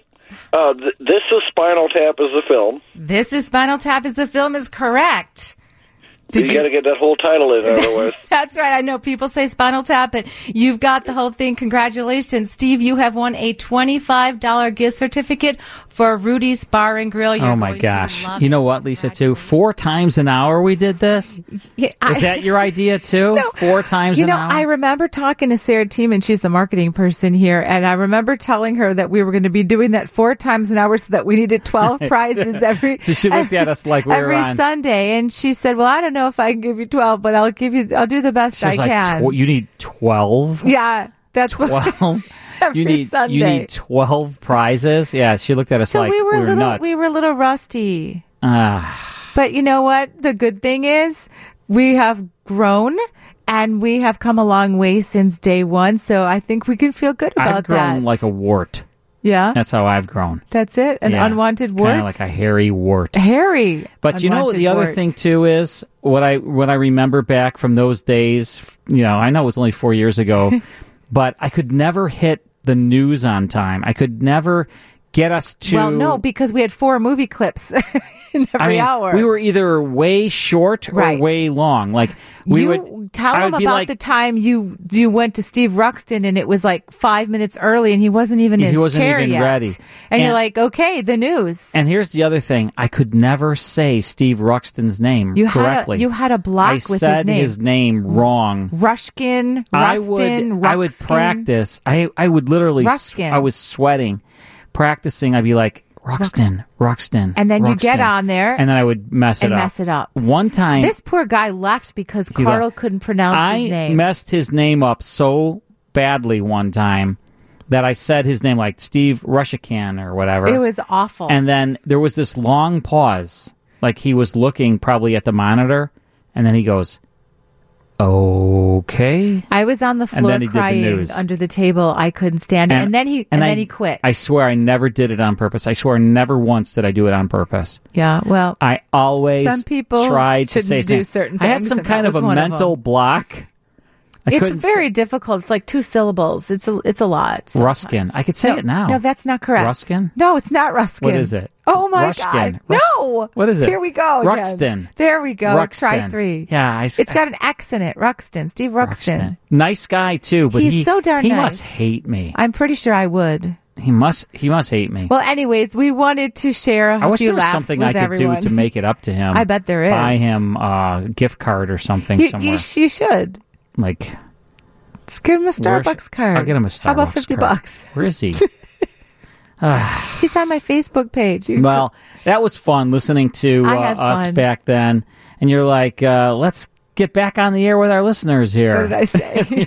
This is Spinal Tap is the film. This is Spinal Tap is the film is correct. You got to get that whole title in, otherwise. That's right. I know people say Spinal Tap, but you've got the whole thing. Congratulations, Steve. You have won a $25 gift certificate for Rudy's Bar and Grill. You're oh, my gosh. You know what, Lisa, too? 4 times an hour we did this? Is that your idea, too? No. 4 times an hour? I remember talking to Sarah Tiemann. She's the marketing person here, and I remember telling her that we were going to be doing that 4 times an hour so that we needed 12 prizes every So she looked at us like we were every on Sunday, and she said, well, I don't know if I can give you 12, but I'll do the best I can. You need 12? Yeah, that's 12? Every Sunday. You need 12 prizes? Yeah, she looked at us like we were nuts. We were a little rusty. Ah. But you know what? The good thing is we have grown and we have come a long way since day one. So I think we can feel good about that. I've grown like a wart. Yeah? That's how I've grown. That's it? An unwanted wart? Kind of like a hairy wart. Hairy. But you know, the other thing, too, is what I remember back from those days, I know it was only 4 years ago, but I could never hit the news on time. I could never get us to... Well, no, because we had 4 movie clips in every hour. We were either way short or way long. Like tell them about the time you went to Steve Ruxton and it was like 5 minutes early and he wasn't even in his chair yet. Ready. And you're like, okay, the news. And here's the other thing: I could never say Steve Ruxton's name correctly. You had a block with his name. I said his name wrong. Ruskin, Rustin, I would practice. I would literally. Ruskin. I was sweating, practicing. I'd be like, Ruxton. And then you get on there. And then I would mess it up. One time. This poor guy left because Carl couldn't pronounce his name. I messed his name up so badly one time that I said his name like Steve Rushican or whatever. It was awful. And then there was this long pause. Like he was looking probably at the monitor. And then he goes, okay. I was on the floor crying under the table. I couldn't stand it. And then he quit. I swear I never did it on purpose. I swear never once did I do it on purpose. Yeah, well, I always some people tried to say do certain things. I had some kind of a mental block. It's very difficult. It's like 2 syllables. It's a lot. Sometimes. Ruskin. I could say it now. No, that's not correct. Ruskin? No, it's not Ruskin. What is it? Oh my Rushkin. God! No. What is it? Here we go. Ruxton. There we go. Ruxton. Try 3. Yeah, it's got an X in it. Ruxton. Steve Ruxton. Nice guy too, but he's so darn nice. He must hate me. I'm pretty sure I would. He must hate me. Well, anyways, we wanted to share a few laughs with everyone. I wish there was something I could do to make it up to him. I bet there is. Buy him a gift card or something somewhere. You should. Like, let's get him a Starbucks card. I'll get him a Starbucks card. How about $50? Where is he? He's on my Facebook page. Well, that was fun listening to us back then. And you're like, let's get back on the air with our listeners here. What did I say?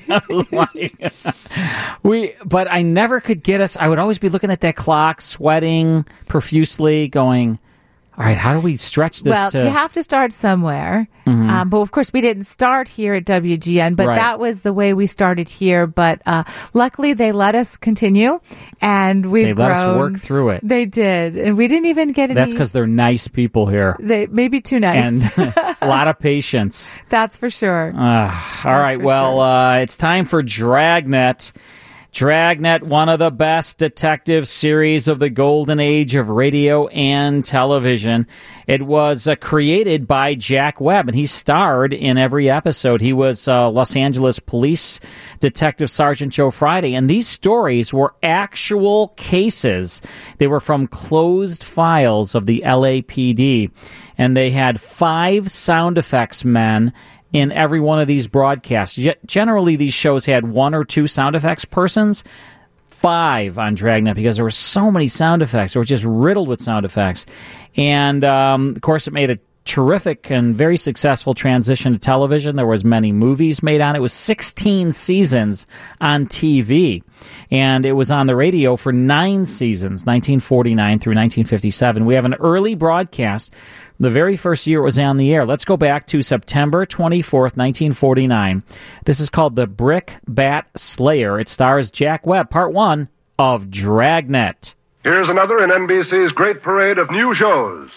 But I never could get us. I would always be looking at that clock, sweating profusely, going, all right, how do we stretch this? Well, you have to start somewhere. Mm-hmm. But of course, we didn't start here at WGN, but that was the way we started here. But luckily, they let us continue, and we've grown. They let us work through it. They did, and we didn't even get any. That's because they're nice people here. They maybe too nice. And a lot of patience. That's for sure. All right, it's time for Dragnet. Dragnet, one of the best detective series of the golden age of radio and television. It was created by Jack Webb, and he starred in every episode. He was Los Angeles Police Detective Sergeant Joe Friday, and these stories were actual cases. They were from closed files of the LAPD, and they had 5 sound effects men in every one of these broadcasts. Generally, these shows had 1 or 2 sound effects persons. 5 on Dragnet because there were so many sound effects. They were just riddled with sound effects. And, of course, it made a terrific and very successful transition to television. There was many movies made on it. It was 16 seasons on TV. And it was on the radio for 9 seasons, 1949 through 1957. We have an early broadcast. The very first year it was on the air. Let's go back to September 24th, 1949. This is called The Brick Bat Slayer. It stars Jack Webb, part 1 of Dragnet. Here's another in NBC's great parade of new shows.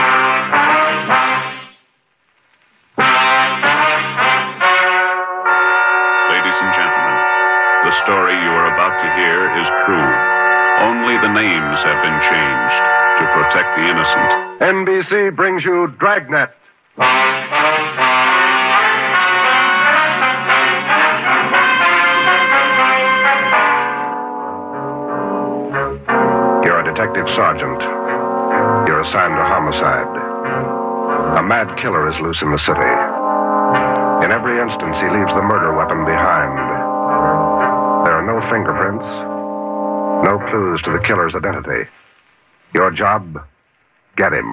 Ladies and gentlemen, the story you are about to hear is true. Only the names have been changed to protect the innocent. NBC brings you Dragnet. killer is loose in the city. In every instance, he leaves the murder weapon behind. There are no fingerprints, no clues to the killer's identity. Your job, get him.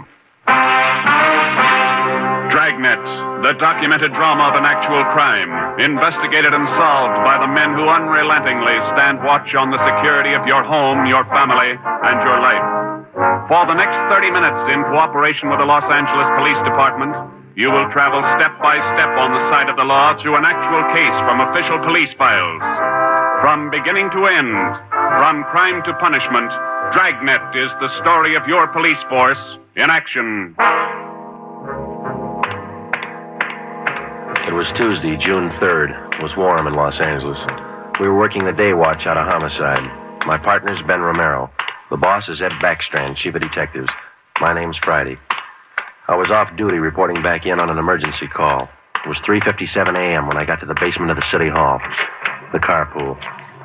Dragnet, the documented drama of an actual crime, investigated and solved by the men who unrelentingly stand watch on the security of your home, your family, and your life. For the next 30 minutes, in cooperation with the Los Angeles Police Department, you will travel step by step on the side of the law through an actual case from official police files. From beginning to end, from crime to punishment, Dragnet is the story of your police force in action. It was Tuesday, June 3rd. It was warm in Los Angeles. We were working the day watch out of homicide. My partner's Ben Romero. The boss is Ed Backstrand, chief of detectives. My name's Friday. I was off duty reporting back in on an emergency call. It was 3:57 a.m. when I got to the basement of the city hall, the carpool.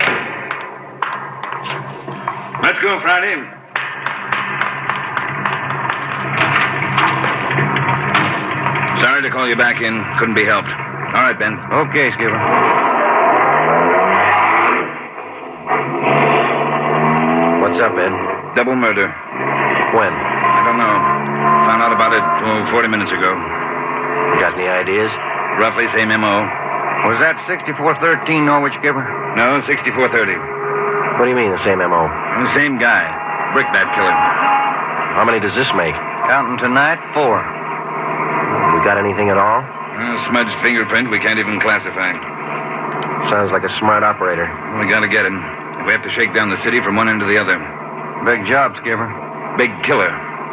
Let's go, Friday. Sorry to call you back in. Couldn't be helped. All right, Ben. Okay, Skipper. What's up, Ed? Double murder. When? I don't know. Found out about it 40 minutes ago. You got any ideas? Roughly same M.O. Was that 6413 Norwich, Skipper? No, 6430. What do you mean, the same M.O.? The same guy. Brickbat killer. How many does this make? Counting tonight, 4. We got anything at all? Smudged fingerprint we can't even classify. Sounds like a smart operator. We gotta get him. If we have to shake down the city from one end to the other. Big job, Skipper. Big killer.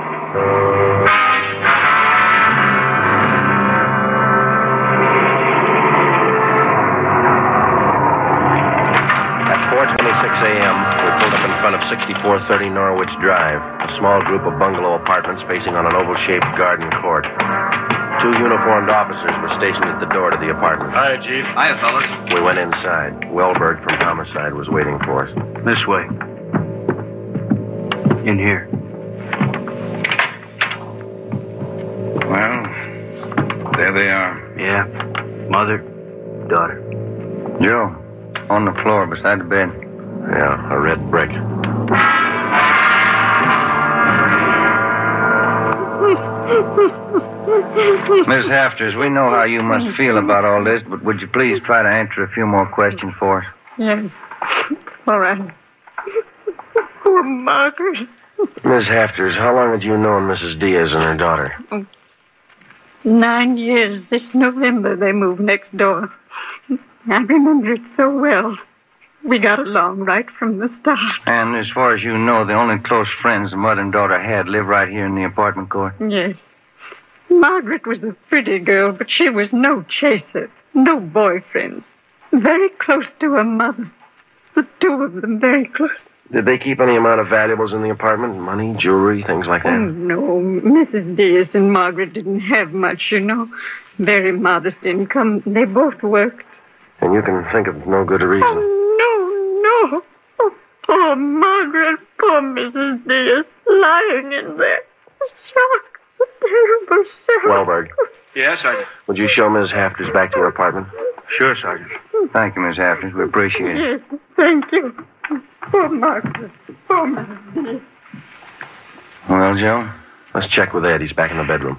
At 4:26 a.m., we pulled up in front of 6430 Norwich Drive, a small group of bungalow apartments facing on an oval-shaped garden court. 2 uniformed officers were stationed at the door to the apartment. Hi, Chief. Hiya, fellas. We went inside. Wellberg from Homicide was waiting for us. This way. In here. Well, there they are. Yeah. Mother, daughter. Joe, on the floor beside the bed. Yeah, a red brick. Miss Hafters, we know how you must feel about all this, but would you please try to answer a few more questions for us? Yes. All right. Poor Margaret. Miss Hafters, how long had you known Mrs. Diaz and her daughter? 9 years. This November they moved next door. I remember it so well. We got along right from the start. And as far as you know, the only close friends the mother and daughter had live right here in the apartment court? Yes. Margaret was a pretty girl, but she was no chaser, no boyfriends. Very close to her mother. The 2 of them very close. Did they keep any amount of valuables in the apartment? Money, jewelry, things like that? Oh, no. Mrs. Diaz and Margaret didn't have much, you know. Very modest income. They both worked. And you can think of no good reason. Oh, no. Oh, poor Margaret. Poor Mrs. Diaz. Lying in there. Shock. A terrible shock. Wellberg. Yes, Sergeant. Would you show Ms. Hafters back to her apartment? Sure, Sergeant. Thank you, Miss Hafters. We appreciate it. Yes, thank you. Poor Margaret. Poor Mrs. Diaz. Well, Joe? Let's check with Ed. He's back in the bedroom.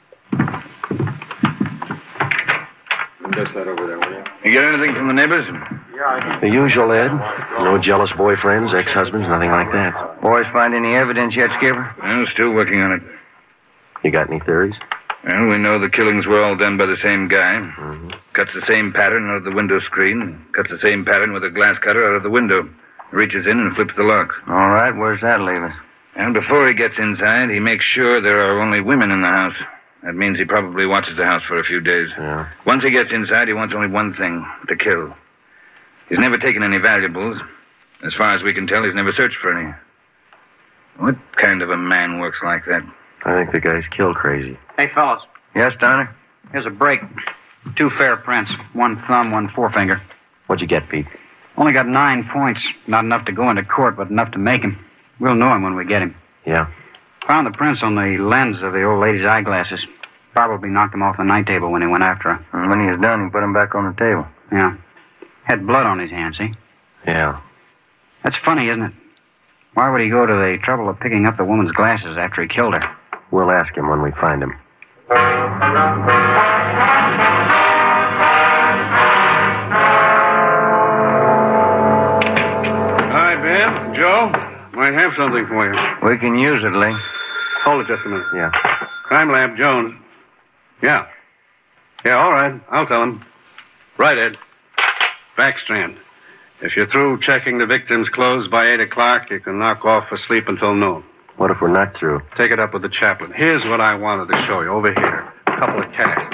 Dust that over there, will you? You get anything from the neighbors? The usual, Ed. No jealous boyfriends, ex-husbands, nothing like that. Boys find any evidence yet, Skipper? I'm still working on it. You got any theories? Well, we know the killings were all done by the same guy. Mm-hmm. Cuts the same pattern out of the window screen. Cuts the same pattern with a glass cutter out of the window. Reaches in and flips the lock. All right, where's that leave us? And before he gets inside, he makes sure there are only women in the house. That means he probably watches the house for a few days. Yeah. Once he gets inside, he wants only one thing, to kill. He's never taken any valuables. As far as we can tell, he's never searched for any. What kind of a man works like that? I think the guy's kill crazy. Hey, fellas. Yes, Donner? Here's a break. 2 fair prints. 1 thumb, 1 forefinger. What'd you get, Pete? Only got 9 points. Not enough to go into court, but enough to make him. We'll know him when we get him. Yeah. Found the prints on the lens of the old lady's eyeglasses. Probably knocked him off the night table when he went after her. And when he was done, he put him back on the table. Yeah. Had blood on his hands, see? Yeah. That's funny, isn't it? Why would he go to the trouble of picking up the woman's glasses after he killed her? We'll ask him when we find him. Hi, Ben. Joe. Might have something for you. We can use it, Lee. Hold it just a minute. Yeah. Crime Lab Jones. Yeah. Yeah, all right. I'll tell him. Right, Ed. Backstrand. If you're through checking the victim's clothes by 8 o'clock, you can knock off for sleep until noon. What if we're not through? Take it up with the chaplain. Here's what I wanted to show you. Over here. A couple of casts.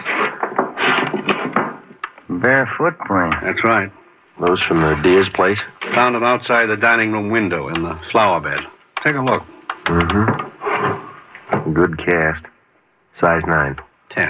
Bare footprint. That's right. Those from the Diaz place? Found them outside the dining room window in the flower bed. Take a look. Mm-hmm. Good cast. Size 9. 10.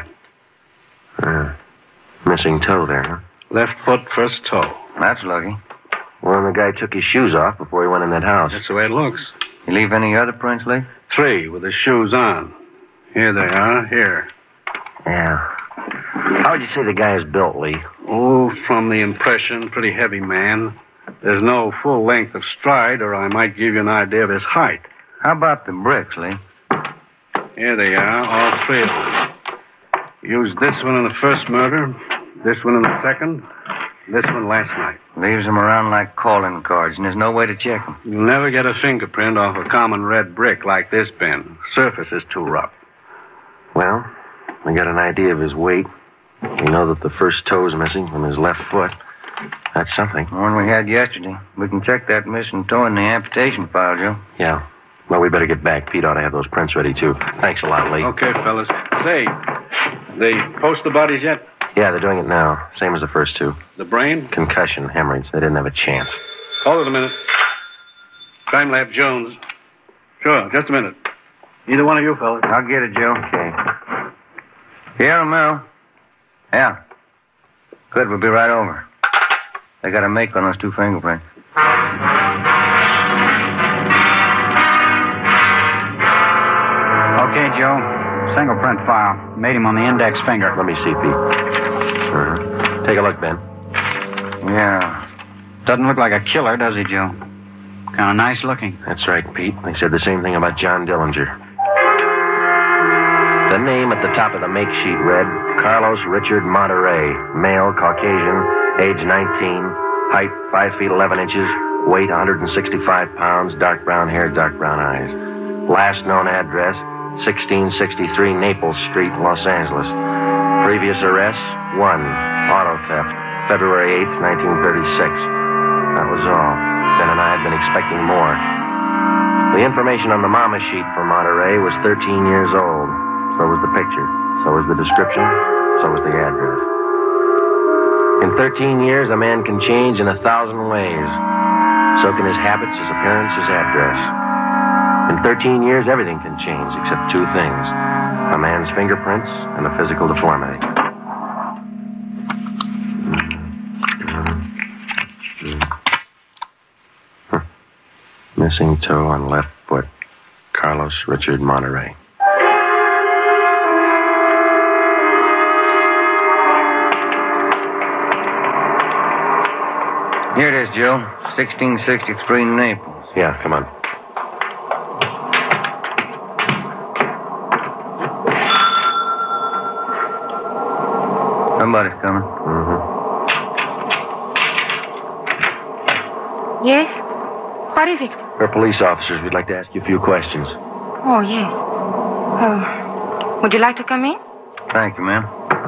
Missing toe there, huh? Left foot, first toe. That's lucky. Well, the guy took his shoes off before he went in that house. That's the way it looks. You leave any other prints, Lee? 3 with the shoes on. Here they are. Here. Yeah. How would you say the guy is built, Lee? Oh, from the impression, pretty heavy man. There's no full length of stride, or I might give you an idea of his height. How about the bricks, Lee? Here they are, all 3 of them. Used this one in the first murder, this one in the second, this one last night. Leaves them around like calling cards, and there's no way to check them. You'll never get a fingerprint off a common red brick like this, Ben. Surface is too rough. Well, we got an idea of his weight. We know that the first toe's missing from his left foot. That's something. The one we had yesterday. We can check that missing toe in the amputation file, Joe. Yeah. Well, we better get back. Pete ought to have those prints ready, too. Thanks a lot, Lee. Okay, fellas. Say, they post the bodies yet? Yeah, they're doing it now. Same as the first 2. The brain? Concussion, hemorrhage. They didn't have a chance. Hold it a minute. Crime Lab Jones. Sure, just a minute. Either one of you fellas. I'll get it, Joe. Okay. Yeah, Romero. Yeah. Good, we'll be right over. They got a make on those 2 fingerprints. Okay, Joe. Single print file. Made him on the index finger. Let me see, Pete. Take a look, Ben. Yeah. Doesn't look like a killer, does he, Joe? Kind of nice looking. That's right, Pete. They said the same thing about John Dillinger. The name at the top of the make sheet read Carlos Richard Monterey, male, Caucasian, age 19, height 5 feet 11 inches, weight 165 pounds, dark brown hair, dark brown eyes. Last known address, 1663 Naples Street, Los Angeles. Previous arrests, 1, auto theft, February 8th, 1936. That was all. Ben and I had been expecting more. The information on the mama sheet for Monterey was 13 years old. So was the picture. So was the description. So was the address. In 13 years, a man can change in 1,000 ways. So can his habits, his appearance, his address. In 13 years, everything can change except 2 things. A man's fingerprints and a physical deformity. Missing toe on left foot. Carlos Richard Monterey. Here it is, Joe. 1663 Naples. Yeah, come on. Somebody's coming. Mm-hmm. Yes? What is it? We're police officers. We'd like to ask you a few questions. Oh, yes. Would you like to come in? Thank you, ma'am.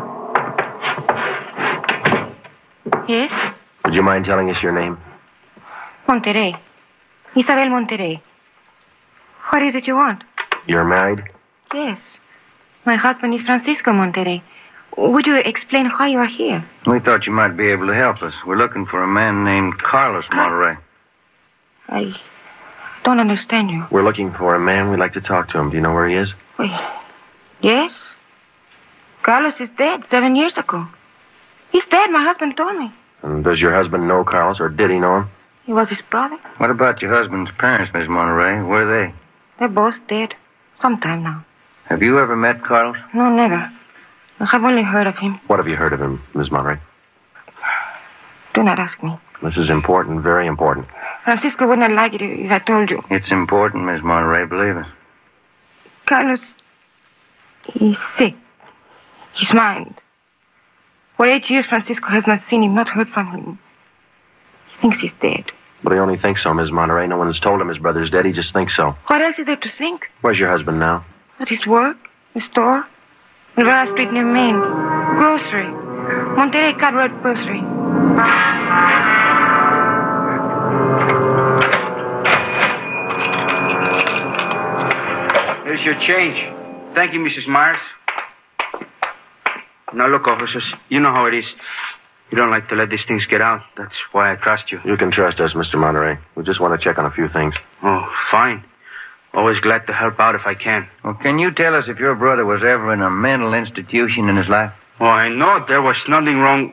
Yes? Would you mind telling us your name? Monterey. Isabel Monterey. What is it you want? You're married? Yes. My husband is Francisco Monterey. Would you explain why you are here? We thought you might be able to help us. We're looking for a man named Carlos Monterey. I don't understand you. We're looking for a man. We'd like to talk to him. Do you know where he is? Yes. Carlos is dead 7 years ago. He's dead, my husband told me. And does your husband know Carlos, or did he know him? He was his brother. What about your husband's parents, Miss Monterey? Where are they? They're both dead. Sometime now. Have you ever met Carlos? No, never. I have only heard of him. What have you heard of him, Miss Monterey? Do not ask me. This is important, very important. Francisco would not like it if I told you. It's important, Miss Monterey, believe it. Carlos, he's sick. His mind. For 8 years, Francisco has not seen him, not heard from him. He thinks he's dead. But he only thinks so, Miss Monterey. No one has told him his brother's dead. He just thinks so. What else is there to think? Where's your husband now? At his work, the store, Rivera Street near Main, grocery, Monterey Cartwright grocery. Here's your change. Thank you, Mrs. Myers. Now, look, officers, you know how it is. You don't like to let these things get out. That's why I trust you. You can trust us, Mr. Monterey. We just want to check on a few things. Oh, fine. Always glad to help out if I can. Well, can you tell us if your brother was ever in a mental institution in his life? Oh, I know there was nothing wrong.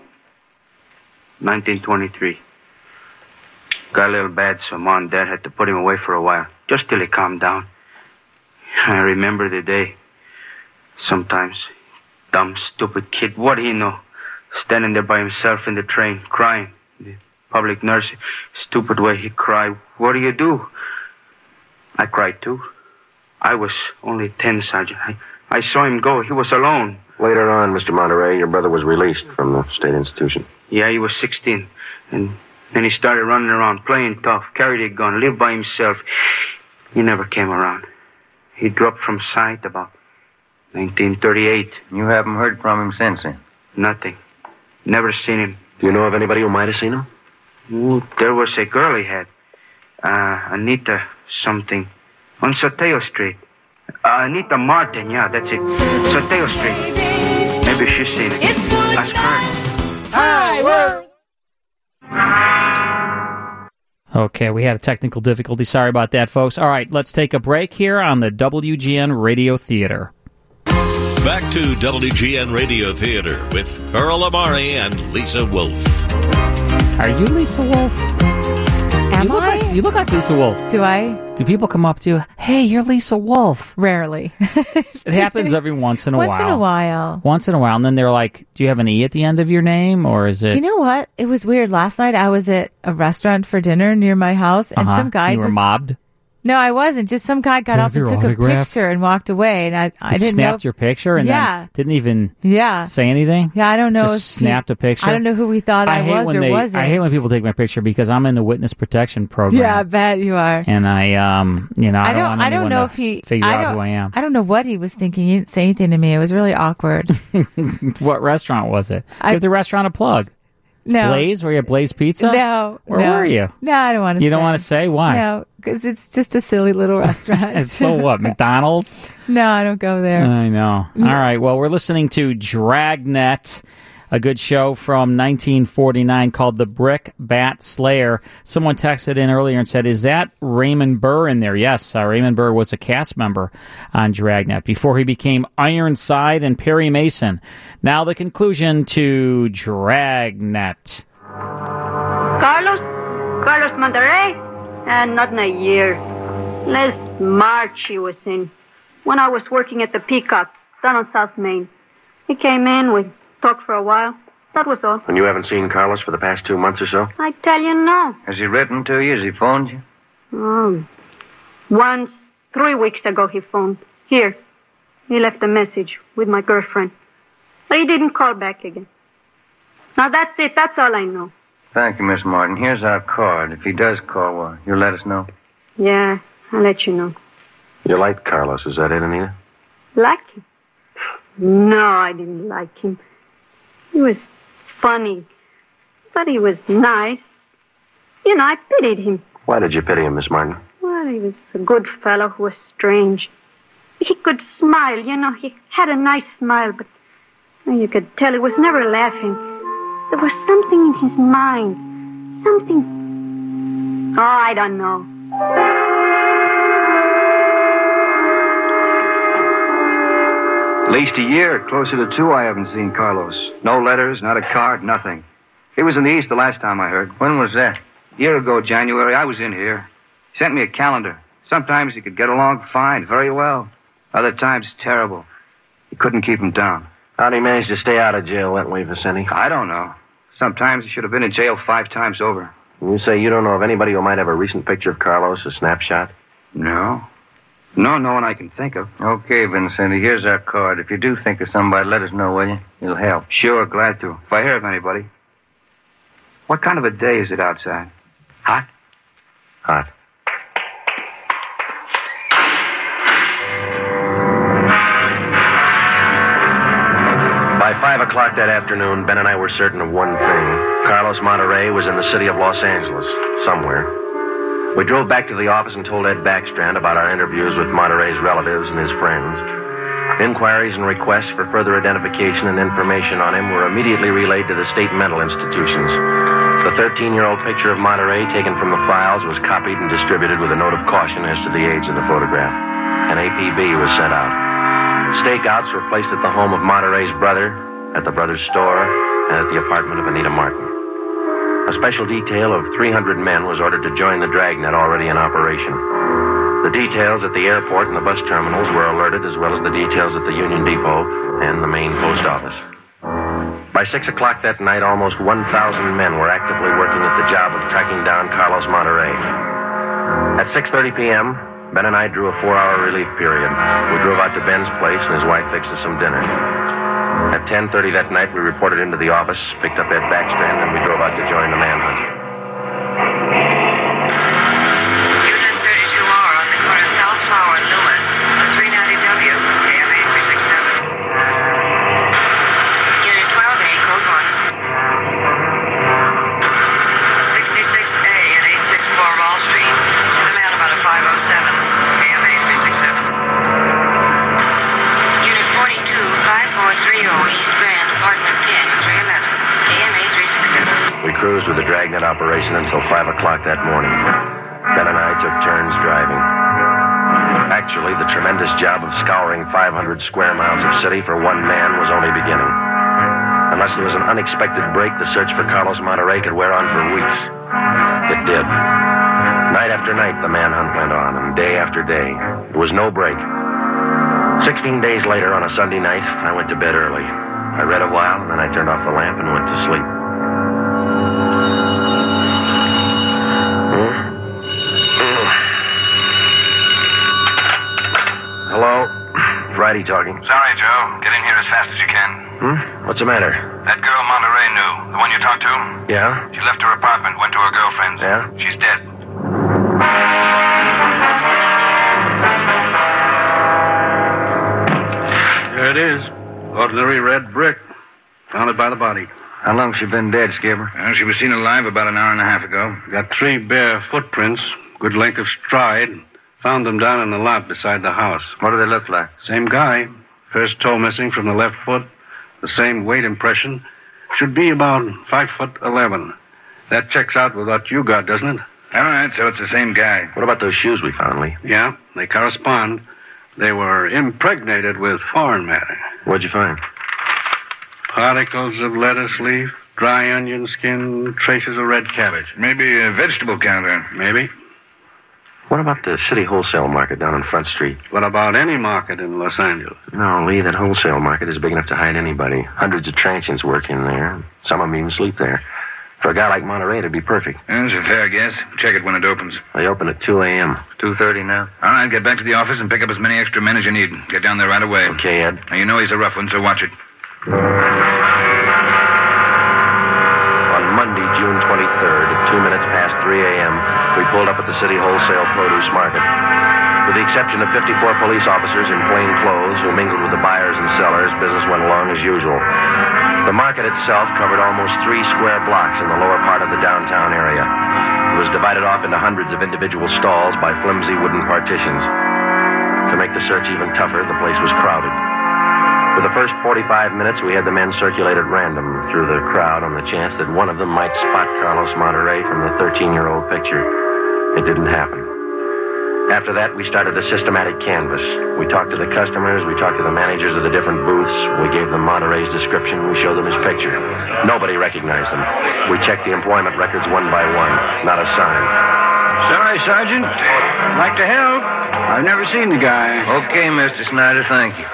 1923. Got a little bad, so Mom and Dad had to put him away for a while, just till he calmed down. I remember the day. Sometimes, dumb, stupid kid, what do you know? Standing there by himself in the train, crying. The public nurse, stupid way he cried. What do you do? I cried too. I was only 10, Sergeant. I saw him go. He was alone. Later on, Mr. Monterey, your brother was released from the state institution. Yeah, he was 16. And then he started running around, playing tough, carried a gun, lived by himself. He never came around. He dropped from sight about 1938. You haven't heard from him since then? Nothing. Never seen him. Do you know of anybody who might have seen him? Ooh, there was a girl he had. Anita something. On Soteo Street. Anita Martin, yeah, that's it. Soteo Street. Maybe she's seen it. Ask her. Okay, we had a technical difficulty. Sorry about that, folks. All right, let's take a break here on the WGN Radio Theater. Back to WGN Radio Theater with Earl Amari and Lisa Wolf. Are you Lisa Wolf? You look like Lisa Wolf. Do I? Do people come up to you, hey, you're Lisa Wolf? Rarely. It happens every once in a while. Once in a while. Once in a while. And then they're like, do you have an E at the end of your name? Or is it... You know what? It was weird. Last night I was at a restaurant for dinner near my house, and some guy You were mobbed? No, I wasn't. Just some guy got up and took a picture and walked away, and I didn't know. Snapped your picture and then didn't even say anything? Yeah, I don't know. Just snapped a picture? I don't know who he thought I was or wasn't. I hate when people take my picture because I'm in the witness protection program. Yeah, I bet you are. And I don't know if he figure out who I am. I don't know what he was thinking. He didn't say anything to me. It was really awkward. What restaurant was it? Give the restaurant a plug. No. Blaze? Were you at Blaze Pizza? No. Where were you? No, I don't want to say. You don't want to say? Why? No, because it's just a silly little restaurant. So what, McDonald's? No, I don't go there. I know. All right, well, we're listening to Dragnet, a good show from 1949 called The Brick Bat Slayer. Someone texted in earlier and said, is that Raymond Burr in there? Yes, Raymond Burr was a cast member on Dragnet before he became Ironside and Perry Mason. Now the conclusion to Dragnet. Carlos Monterey? And not in a year. Last March he was in. When I was working at the Peacock, down on South Main. He came in, we talked for a while. That was all. And you haven't seen Carlos for the past 2 months or so? I tell you, no. Has he written to you? Has he phoned you? Once, 3 weeks ago, he phoned. Here. He left a message with my girlfriend. But he didn't call back again. Now, that's it. That's all I know. Thank you, Miss Martin. Here's our card. If he does call, well, you'll let us know. Yeah, I'll let you know. You liked Carlos, is that it, Anita? Like him? No, I didn't like him. He was funny, but he was nice. You know, I pitied him. Why did you pity him, Miss Martin? Well, he was a good fellow who was strange. He could smile, you know. He had a nice smile, but you could tell he was never laughing. There was something in his mind. Something... Oh, I don't know. At least a year, closer to 2, I haven't seen Carlos. No letters, not a card, nothing. He was in the East the last time I heard. When was that? A year ago, January, I was in here. He sent me a calendar. Sometimes he could get along fine, very well. Other times, terrible. He couldn't keep him down. How'd he manage to stay out of jail that way, Vicente? I don't know. Sometimes he should have been in jail 5 times over. You say you don't know of anybody who might have a recent picture of Carlos, a snapshot? No. No one I can think of. Okay, Vincenti, here's our card. If you do think of somebody, let us know, will you? It'll help. Sure, glad to. If I hear of anybody. What kind of a day is it outside? Hot? Hot. By 5 o'clock that afternoon, Ben and I were certain of one thing. Carlos Monterrey was in the city of Los Angeles, somewhere. We drove back to the office and told Ed Backstrand about our interviews with Monterrey's relatives and his friends. Inquiries and requests for further identification and information on him were immediately relayed to the state mental institutions. The 13-year-old picture of Monterrey taken from the files was copied and distributed with a note of caution as to the age of the photograph. An APB was sent out. Stakeouts were placed at the home of Monterrey's brother, at the brother's store, and at the apartment of Anita Martin. A special detail of 300 men was ordered to join the dragnet already in operation. The details at the airport and the bus terminals were alerted, as well as the details at the Union Depot and the main post office. By 6 o'clock that night, almost 1,000 men were actively working at the job of tracking down Carlos Monterrey. At 6:30 p.m., Ben and I drew a 4-hour relief period. We drove out to Ben's place, and his wife fixed us some dinner. At 10:30 that night, we reported into the office, picked up Ed Backstrand, and we drove out to join the manhunt. Unit 32R on the corner of South Flower and Loomis, the 390W, AMA 367. Unit 12A, code 1. 66A and 864 Wall Street. See the man about a 507, AMA 367. Unit 42, 5430 East Grand, apartment 10, 311, AMA 367. We cruised with the dragnet operation until 5 o'clock that morning. Ben and I took turns driving. Actually, the tremendous job of scouring 500 square miles of city for one man was only beginning. Unless there was an unexpected break, the search for Carlos Monterrey could wear on for weeks. It did. Night after night, the manhunt went on, and day after day. There was no break. 16 days later, on a Sunday night, I went to bed early. I read a while, and then I turned off the lamp and went to sleep. Hello? Friday talking. Sorry, Joe. Get in here as fast as you can. What's the matter? That girl Monterrey knew, the one you talked to? Yeah? She left her apartment, went to her girlfriend's. Yeah? She's dead. There it is. Ordinary red brick. Found it by the body. How long's she been dead, Skipper? Well, she was seen alive about an hour and a half ago. Got 3 bare footprints, good length of stride. Found them down in the lot beside the house. What do they look like? Same guy. First toe missing from the left foot. The same weight impression. Should be about 5'11". That checks out with what you got, doesn't it? All right, so it's the same guy. What about those shoes we found, Lee? Yeah, they correspond. They were impregnated with foreign matter. What'd you find? Particles of lettuce leaf, dry onion skin, traces of red cabbage. Maybe a vegetable counter. Maybe. What about the city wholesale market down on Front Street? What about any market in Los Angeles? No, Lee, that wholesale market is big enough to hide anybody. Hundreds of transients work in there. Some of them even sleep there. For a guy like Monterrey, it'd be perfect. That's a fair guess. Check it when it opens. They open at 2 a.m. 2:30 now. All right, get back to the office and pick up as many extra men as you need. Get down there right away. Okay, Ed. Now, you know he's a rough one, so watch it. On Monday, June 23rd, at 2 minutes past 3 a.m., we pulled up at the city wholesale produce market. With the exception of 54 police officers in plain clothes who mingled with the buyers and sellers, business went along as usual. The market itself covered almost 3 square blocks in the lower part of the downtown area. It was divided off into hundreds of individual stalls by flimsy wooden partitions. To make the search even tougher, the place was crowded. For the first 45 minutes, we had the men circulate at random through the crowd on the chance that one of them might spot Carlos Monterrey from the 13-year-old picture. It didn't happen. After that, we started a systematic canvass. We talked to the customers, we talked to the managers of the different booths, we gave them Monterrey's description, we showed them his picture. Nobody recognized him. We checked the employment records one by one. Not a sign. Sorry, Sergeant. I'd like to help. I've never seen the guy. Okay, Mr. Snyder, thank you.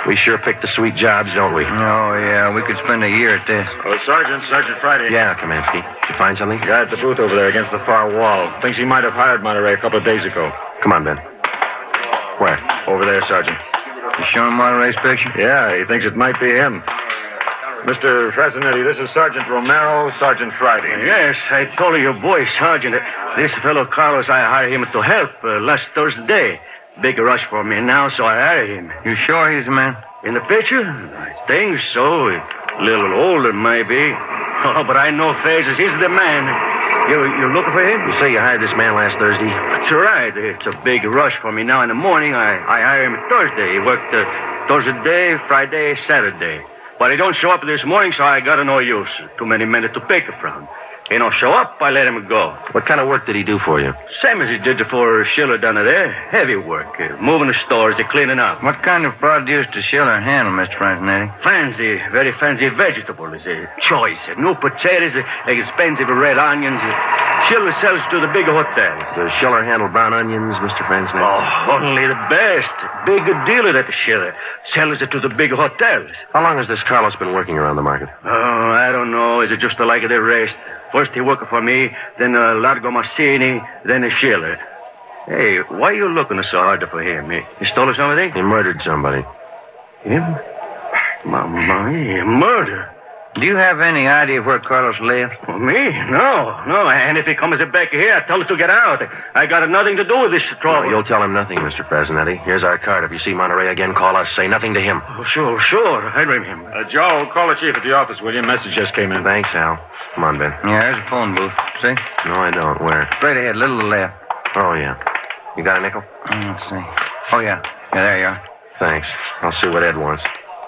We sure pick the sweet jobs, don't we? Oh, yeah. We could spend a year at this. Oh, Sergeant Friday. Yeah, Kamansky. Did you find something? Guy at the booth over there against the far wall. Thinks he might have hired Monterey a couple of days ago. Come on, Ben. Where? Over there, Sergeant. You showing Monterey's picture? Yeah, he thinks it might be him. Mr. Frasinetti, this is Sergeant Romero, Sergeant Friday. Yes, I told your boy, Sergeant, this fellow Carlos, I hired him to help last Thursday. Big rush for me now, so I hired him. You sure he's the man? In the picture? I think so. A little older, maybe. Oh, but I know faces. He's the man. You looking for him? You say you hired this man last Thursday? That's right. It's a big rush for me now in the morning. I hired him Thursday. He worked Thursday, Friday, Saturday. But he don't show up this morning, so I got no use. Too many men to pick from. He don't show up, I let him go. What kind of work did he do for you? Same as he did for Schiller down there. Heavy work. Moving the stores, cleaning up. What kind of produce does Schiller handle, Mr. Frasinetti? Fancy, very fancy vegetables. Choice. New potatoes, expensive red onions. Schiller sells to the big hotels. Does Schiller handle brown onions, Mr. Frasinetti? Oh, only the best. Big dealer at Schiller. Sells it to the big hotels. How long has this Carlos been working around the market? Oh, I don't know. Is it just like the rest? First he worked for me, then Largo Massini, then Schiller. Hey, why are you looking so hard for him? He stole something? He murdered somebody. Him? Murder? Do you have any idea where Carlos lives? Me? No. And if he comes back here, I tell him to get out. I got nothing to do with this trouble. No, you'll tell him nothing, Mr. Frasinetti. Here's our card. If you see Monterey again, call us. Say nothing to him. Oh, sure. I remember. Joe, call the chief at the office, will you? Message just came in. Thanks, Al. Come on, Ben. Yeah, there's a phone booth. See? No, I don't. Where? Straight ahead, little left. Oh, yeah. You got a nickel? Let's see. Oh, yeah. Yeah, there you are. Thanks. I'll see what Ed wants.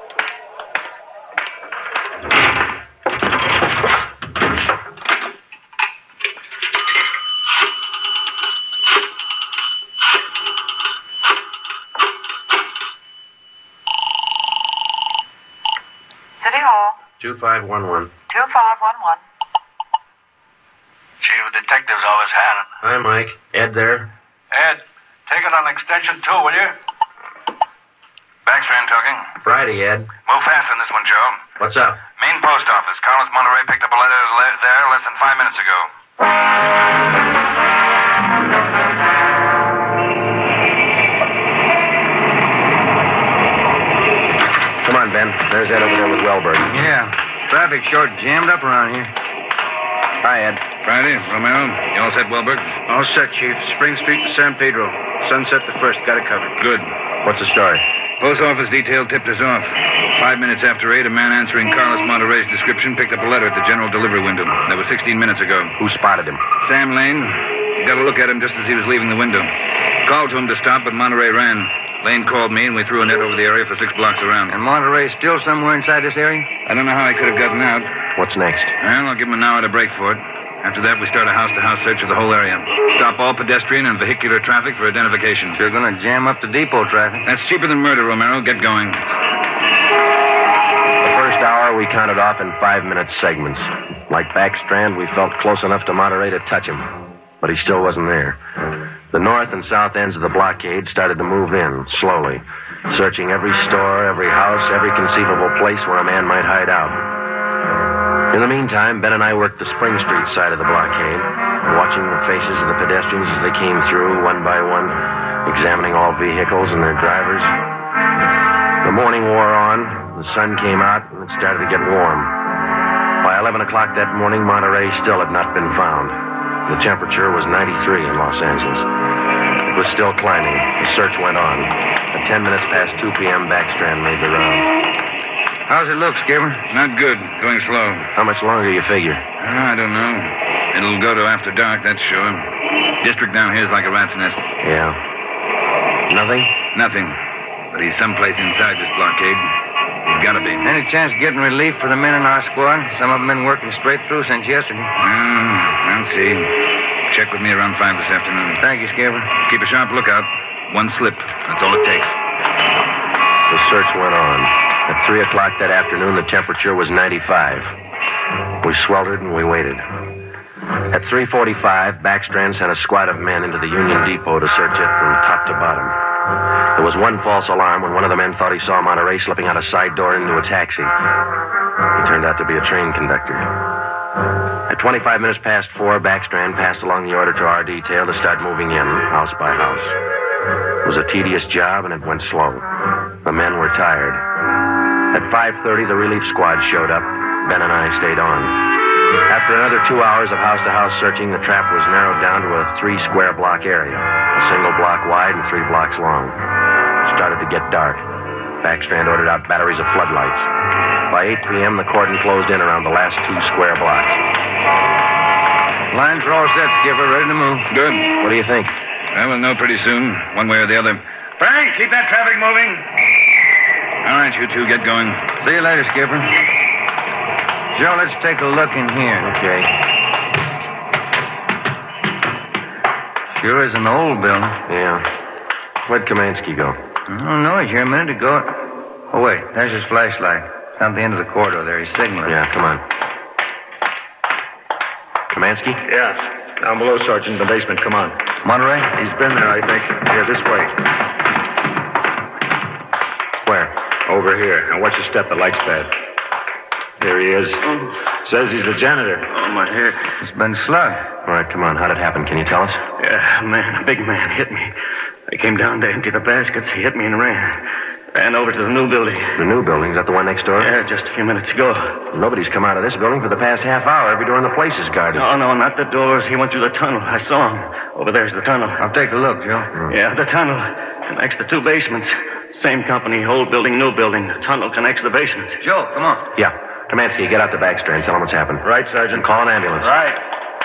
City Hall. 2511. 2511. Chief of Detectives, Elvis Hannon. Hi, Mike. Ed there? Ed, take it on extension 2, will you? Backstrand talking. Friday, Ed. Move fast on this one, Joe. What's up? Main post office. Carlos Monterey picked up a letter there less than 5 minutes ago. Come on, Ben. There's Ed over there with Wellberg. Yeah. Traffic short jammed up around here. Hi, Ed. Friday, Romero. You all set, Wellberg? All set, Chief. Spring Street to San Pedro. Sunset the first. Got it covered. Good. What's the story? Post office detail tipped us off. 5 minutes after 8, a man answering Carlos Monterey's description picked up a letter at the general delivery window. That was 16 minutes ago. Who spotted him? Sam Lane. Got a look at him just as he was leaving the window. Called to him to stop, but Monterey ran. Lane called me, and we threw a net over the area for 6 blocks around. And Monterey's still somewhere inside this area? I don't know how he could have gotten out. What's next? Well, I'll give him an hour to break for it. After that, we start a house-to-house search of the whole area. Stop all pedestrian and vehicular traffic for identification. You're going to jam up the depot traffic. That's cheaper than murder, Romero. Get going. The first hour we counted off in 5-minute segments. Like Backstrand, we felt close enough to Monterey to touch him. But he still wasn't there. The north and south ends of the blockade started to move in, slowly, searching every store, every house, every conceivable place where a man might hide out. In the meantime, Ben and I worked the Spring Street side of the blockade, watching the faces of the pedestrians as they came through, one by one, examining all vehicles and their drivers. The morning wore on, the sun came out, and it started to get warm. By 11 o'clock that morning, Monterey still had not been found. The temperature was 93 in Los Angeles. It was still climbing. The search went on. At 10 minutes past 2 p.m., Backstrand made the round. How's it look, Skipper? Not good. Going slow. How much longer you figure? I don't know. It'll go to after dark, that's sure. District down here is like a rat's nest. Yeah. Nothing? Nothing. But he's someplace inside this blockade. He's got to be. Any chance of getting relief for the men in our squad? Some of them been working straight through since yesterday. I'll see. Check with me around 5 this afternoon. Thank you, Skipper. Keep a sharp lookout. One slip. That's all it takes. The search went on. At 3 o'clock that afternoon, the temperature was 95. We sweltered and we waited. At 3:45, Backstrand sent a squad of men into the Union Depot to search it from top to bottom. There was one false alarm when one of the men thought he saw Monterey slipping out a side door into a taxi. He turned out to be a train conductor. At 25 minutes past 4, Backstrand passed along the order to our detail to start moving in, house by house. It was a tedious job, and it went slow. The men were tired. At 5:30, the relief squad showed up. Ben and I stayed on. After another 2 hours of house-to-house searching, the trap was narrowed down to a 3-square-block area, a single block wide and 3 blocks long. It started to get dark. Backstrand ordered out batteries of floodlights. By 8 p.m., the cordon closed in around the last 2 square blocks. Lines are all set, Skipper. Ready to move. Good. What do you think? I will know pretty soon, one way or the other. Frank, keep that traffic moving. All right, you two, get going. See you later, Skipper. Joe, let's take a look in here. Okay. Sure is an old building. Yeah. Where'd Kamansky go? I don't know. He's here a minute ago. Oh, wait. There's his flashlight. It's at the end of the corridor there. He's signaling. Yeah, come on. Kamansky? Yeah. Down below, Sergeant, the basement. Come on. Monterey? He's been there, I think. Here, this way. Where? Over here. Now, watch your step. The light's bad. Here he is. Says he's the janitor. Oh, my head. It's been slugged. All right, come on. How'd it happen? Can you tell us? Yeah, a big man hit me. I came down to empty the baskets. He hit me and ran. Ran over to the new building. The new building? Is that the one next door? Yeah, just a few minutes ago. Nobody's come out of this building for the past half hour. Every door in the place is guarded. No, not the doors. He went through the tunnel. I saw him. Over there's the tunnel. I'll take a look, Joe. Yeah, the tunnel connects the 2 basements. Same company, old building, new building. The tunnel connects the basements. Joe, come on. Yeah. Kamansky, get out to Backstrand. Tell him what's happened. Right, Sergeant. And call an ambulance. Right.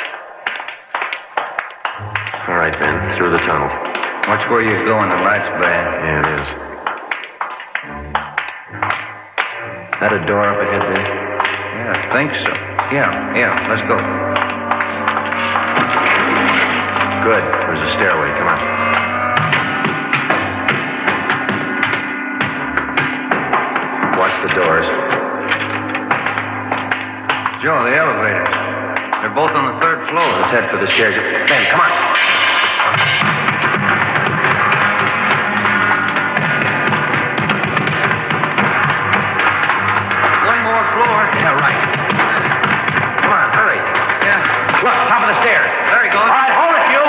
All right, Ben. Through the tunnel. Watch where you're going. The light's bad. Yeah, it is. That a door up ahead there? Yeah, I think so. Yeah. Let's go. Good. There's a stairway. Come on. Watch the doors. Joe, the elevators. They're both on the 3rd floor. Let's head for the stairs. Ben, come on. One more floor. Yeah, right. Come on, hurry. Yeah. Look, top of the stairs. There he goes. All right, hold it, you.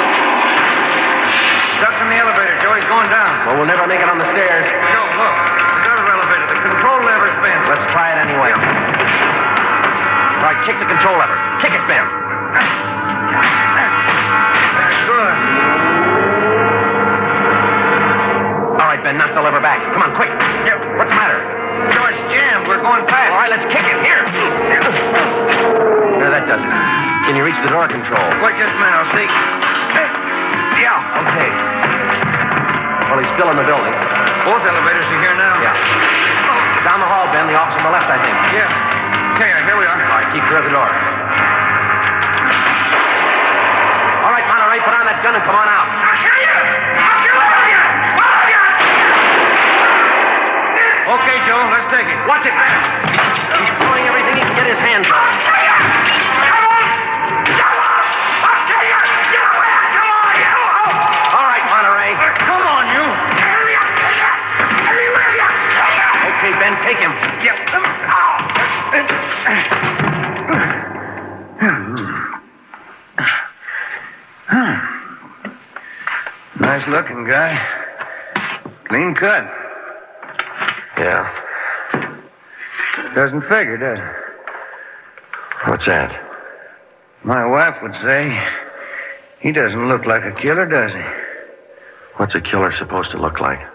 Stuck in the elevator. Joe, he's going down. Well, we'll never make it on the stairs. Joe, look. The other elevator. The control lever's bent. Let's try it anyway. All right, kick the control lever. Kick it, Ben. That's good. All right, Ben, knock the lever back. Come on, quick. Yep. What's the matter? Joe, it's jammed. We're going fast. All right, let's kick it. Here. There, that does it. Can you reach the door control? Wait just a minute. I'll see. Yeah. Okay. Well, he's still in the building. Both elevators are here now. Yeah. Down the hall, Ben. The office on the left, I think. Yeah. Okay, here we are. All right, keep clear of the door. All right, Monterey, put on that gun and come on out. I'll kill you! I'll kill all of you! All of you! Okay, Joe, let's take it. Watch it, Ben. He's throwing everything he can get his hands on. I'll kill you! Come on! Come on! I'll kill you! Get away! Come on, you! All right, Monterey. Come on, you! Hurry up! Hurry up! Okay, Ben, take him. Yep. Nice looking guy. Clean cut. Yeah. Doesn't figure, does it? What's that? My wife would say he doesn't look like a killer, does he? What's a killer supposed to look like?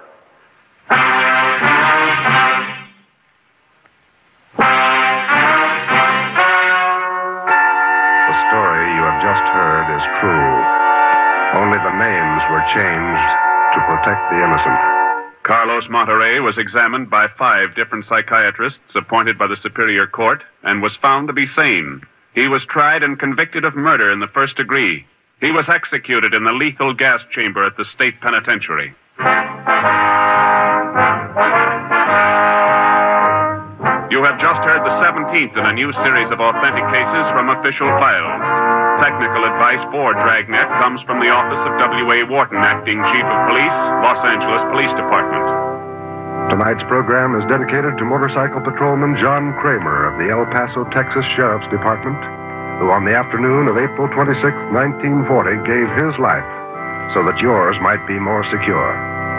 The story you have just heard is true. Only the names were changed to protect the innocent. Carlos Monterey was examined by 5 different psychiatrists appointed by the Superior Court and was found to be sane. He was tried and convicted of murder in the 1st degree. He was executed in the lethal gas chamber at the state penitentiary. You You have just heard the 17th in a new series of authentic cases from official files. Technical advice for Dragnet comes from the office of W.A. Wharton, Acting Chief of Police, Los Angeles Police Department. Tonight's program is dedicated to motorcycle patrolman John Kramer of the El Paso, Texas Sheriff's Department, who on the afternoon of April 26, 1940, gave his life so that yours might be more secure.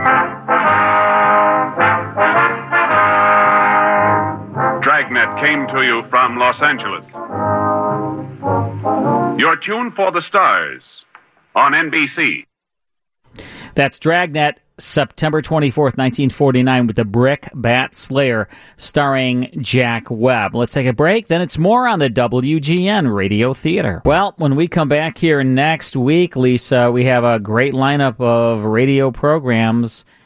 Dragnet came to you from Los Angeles. Your tune for the stars on NBC. That's Dragnet, September 24th, 1949, with the Brick Bat Slayer, starring Jack Webb. Let's take a break, then it's more on the WGN Radio Theater. Well, when we come back here next week, Lisa, we have a great lineup of radio programs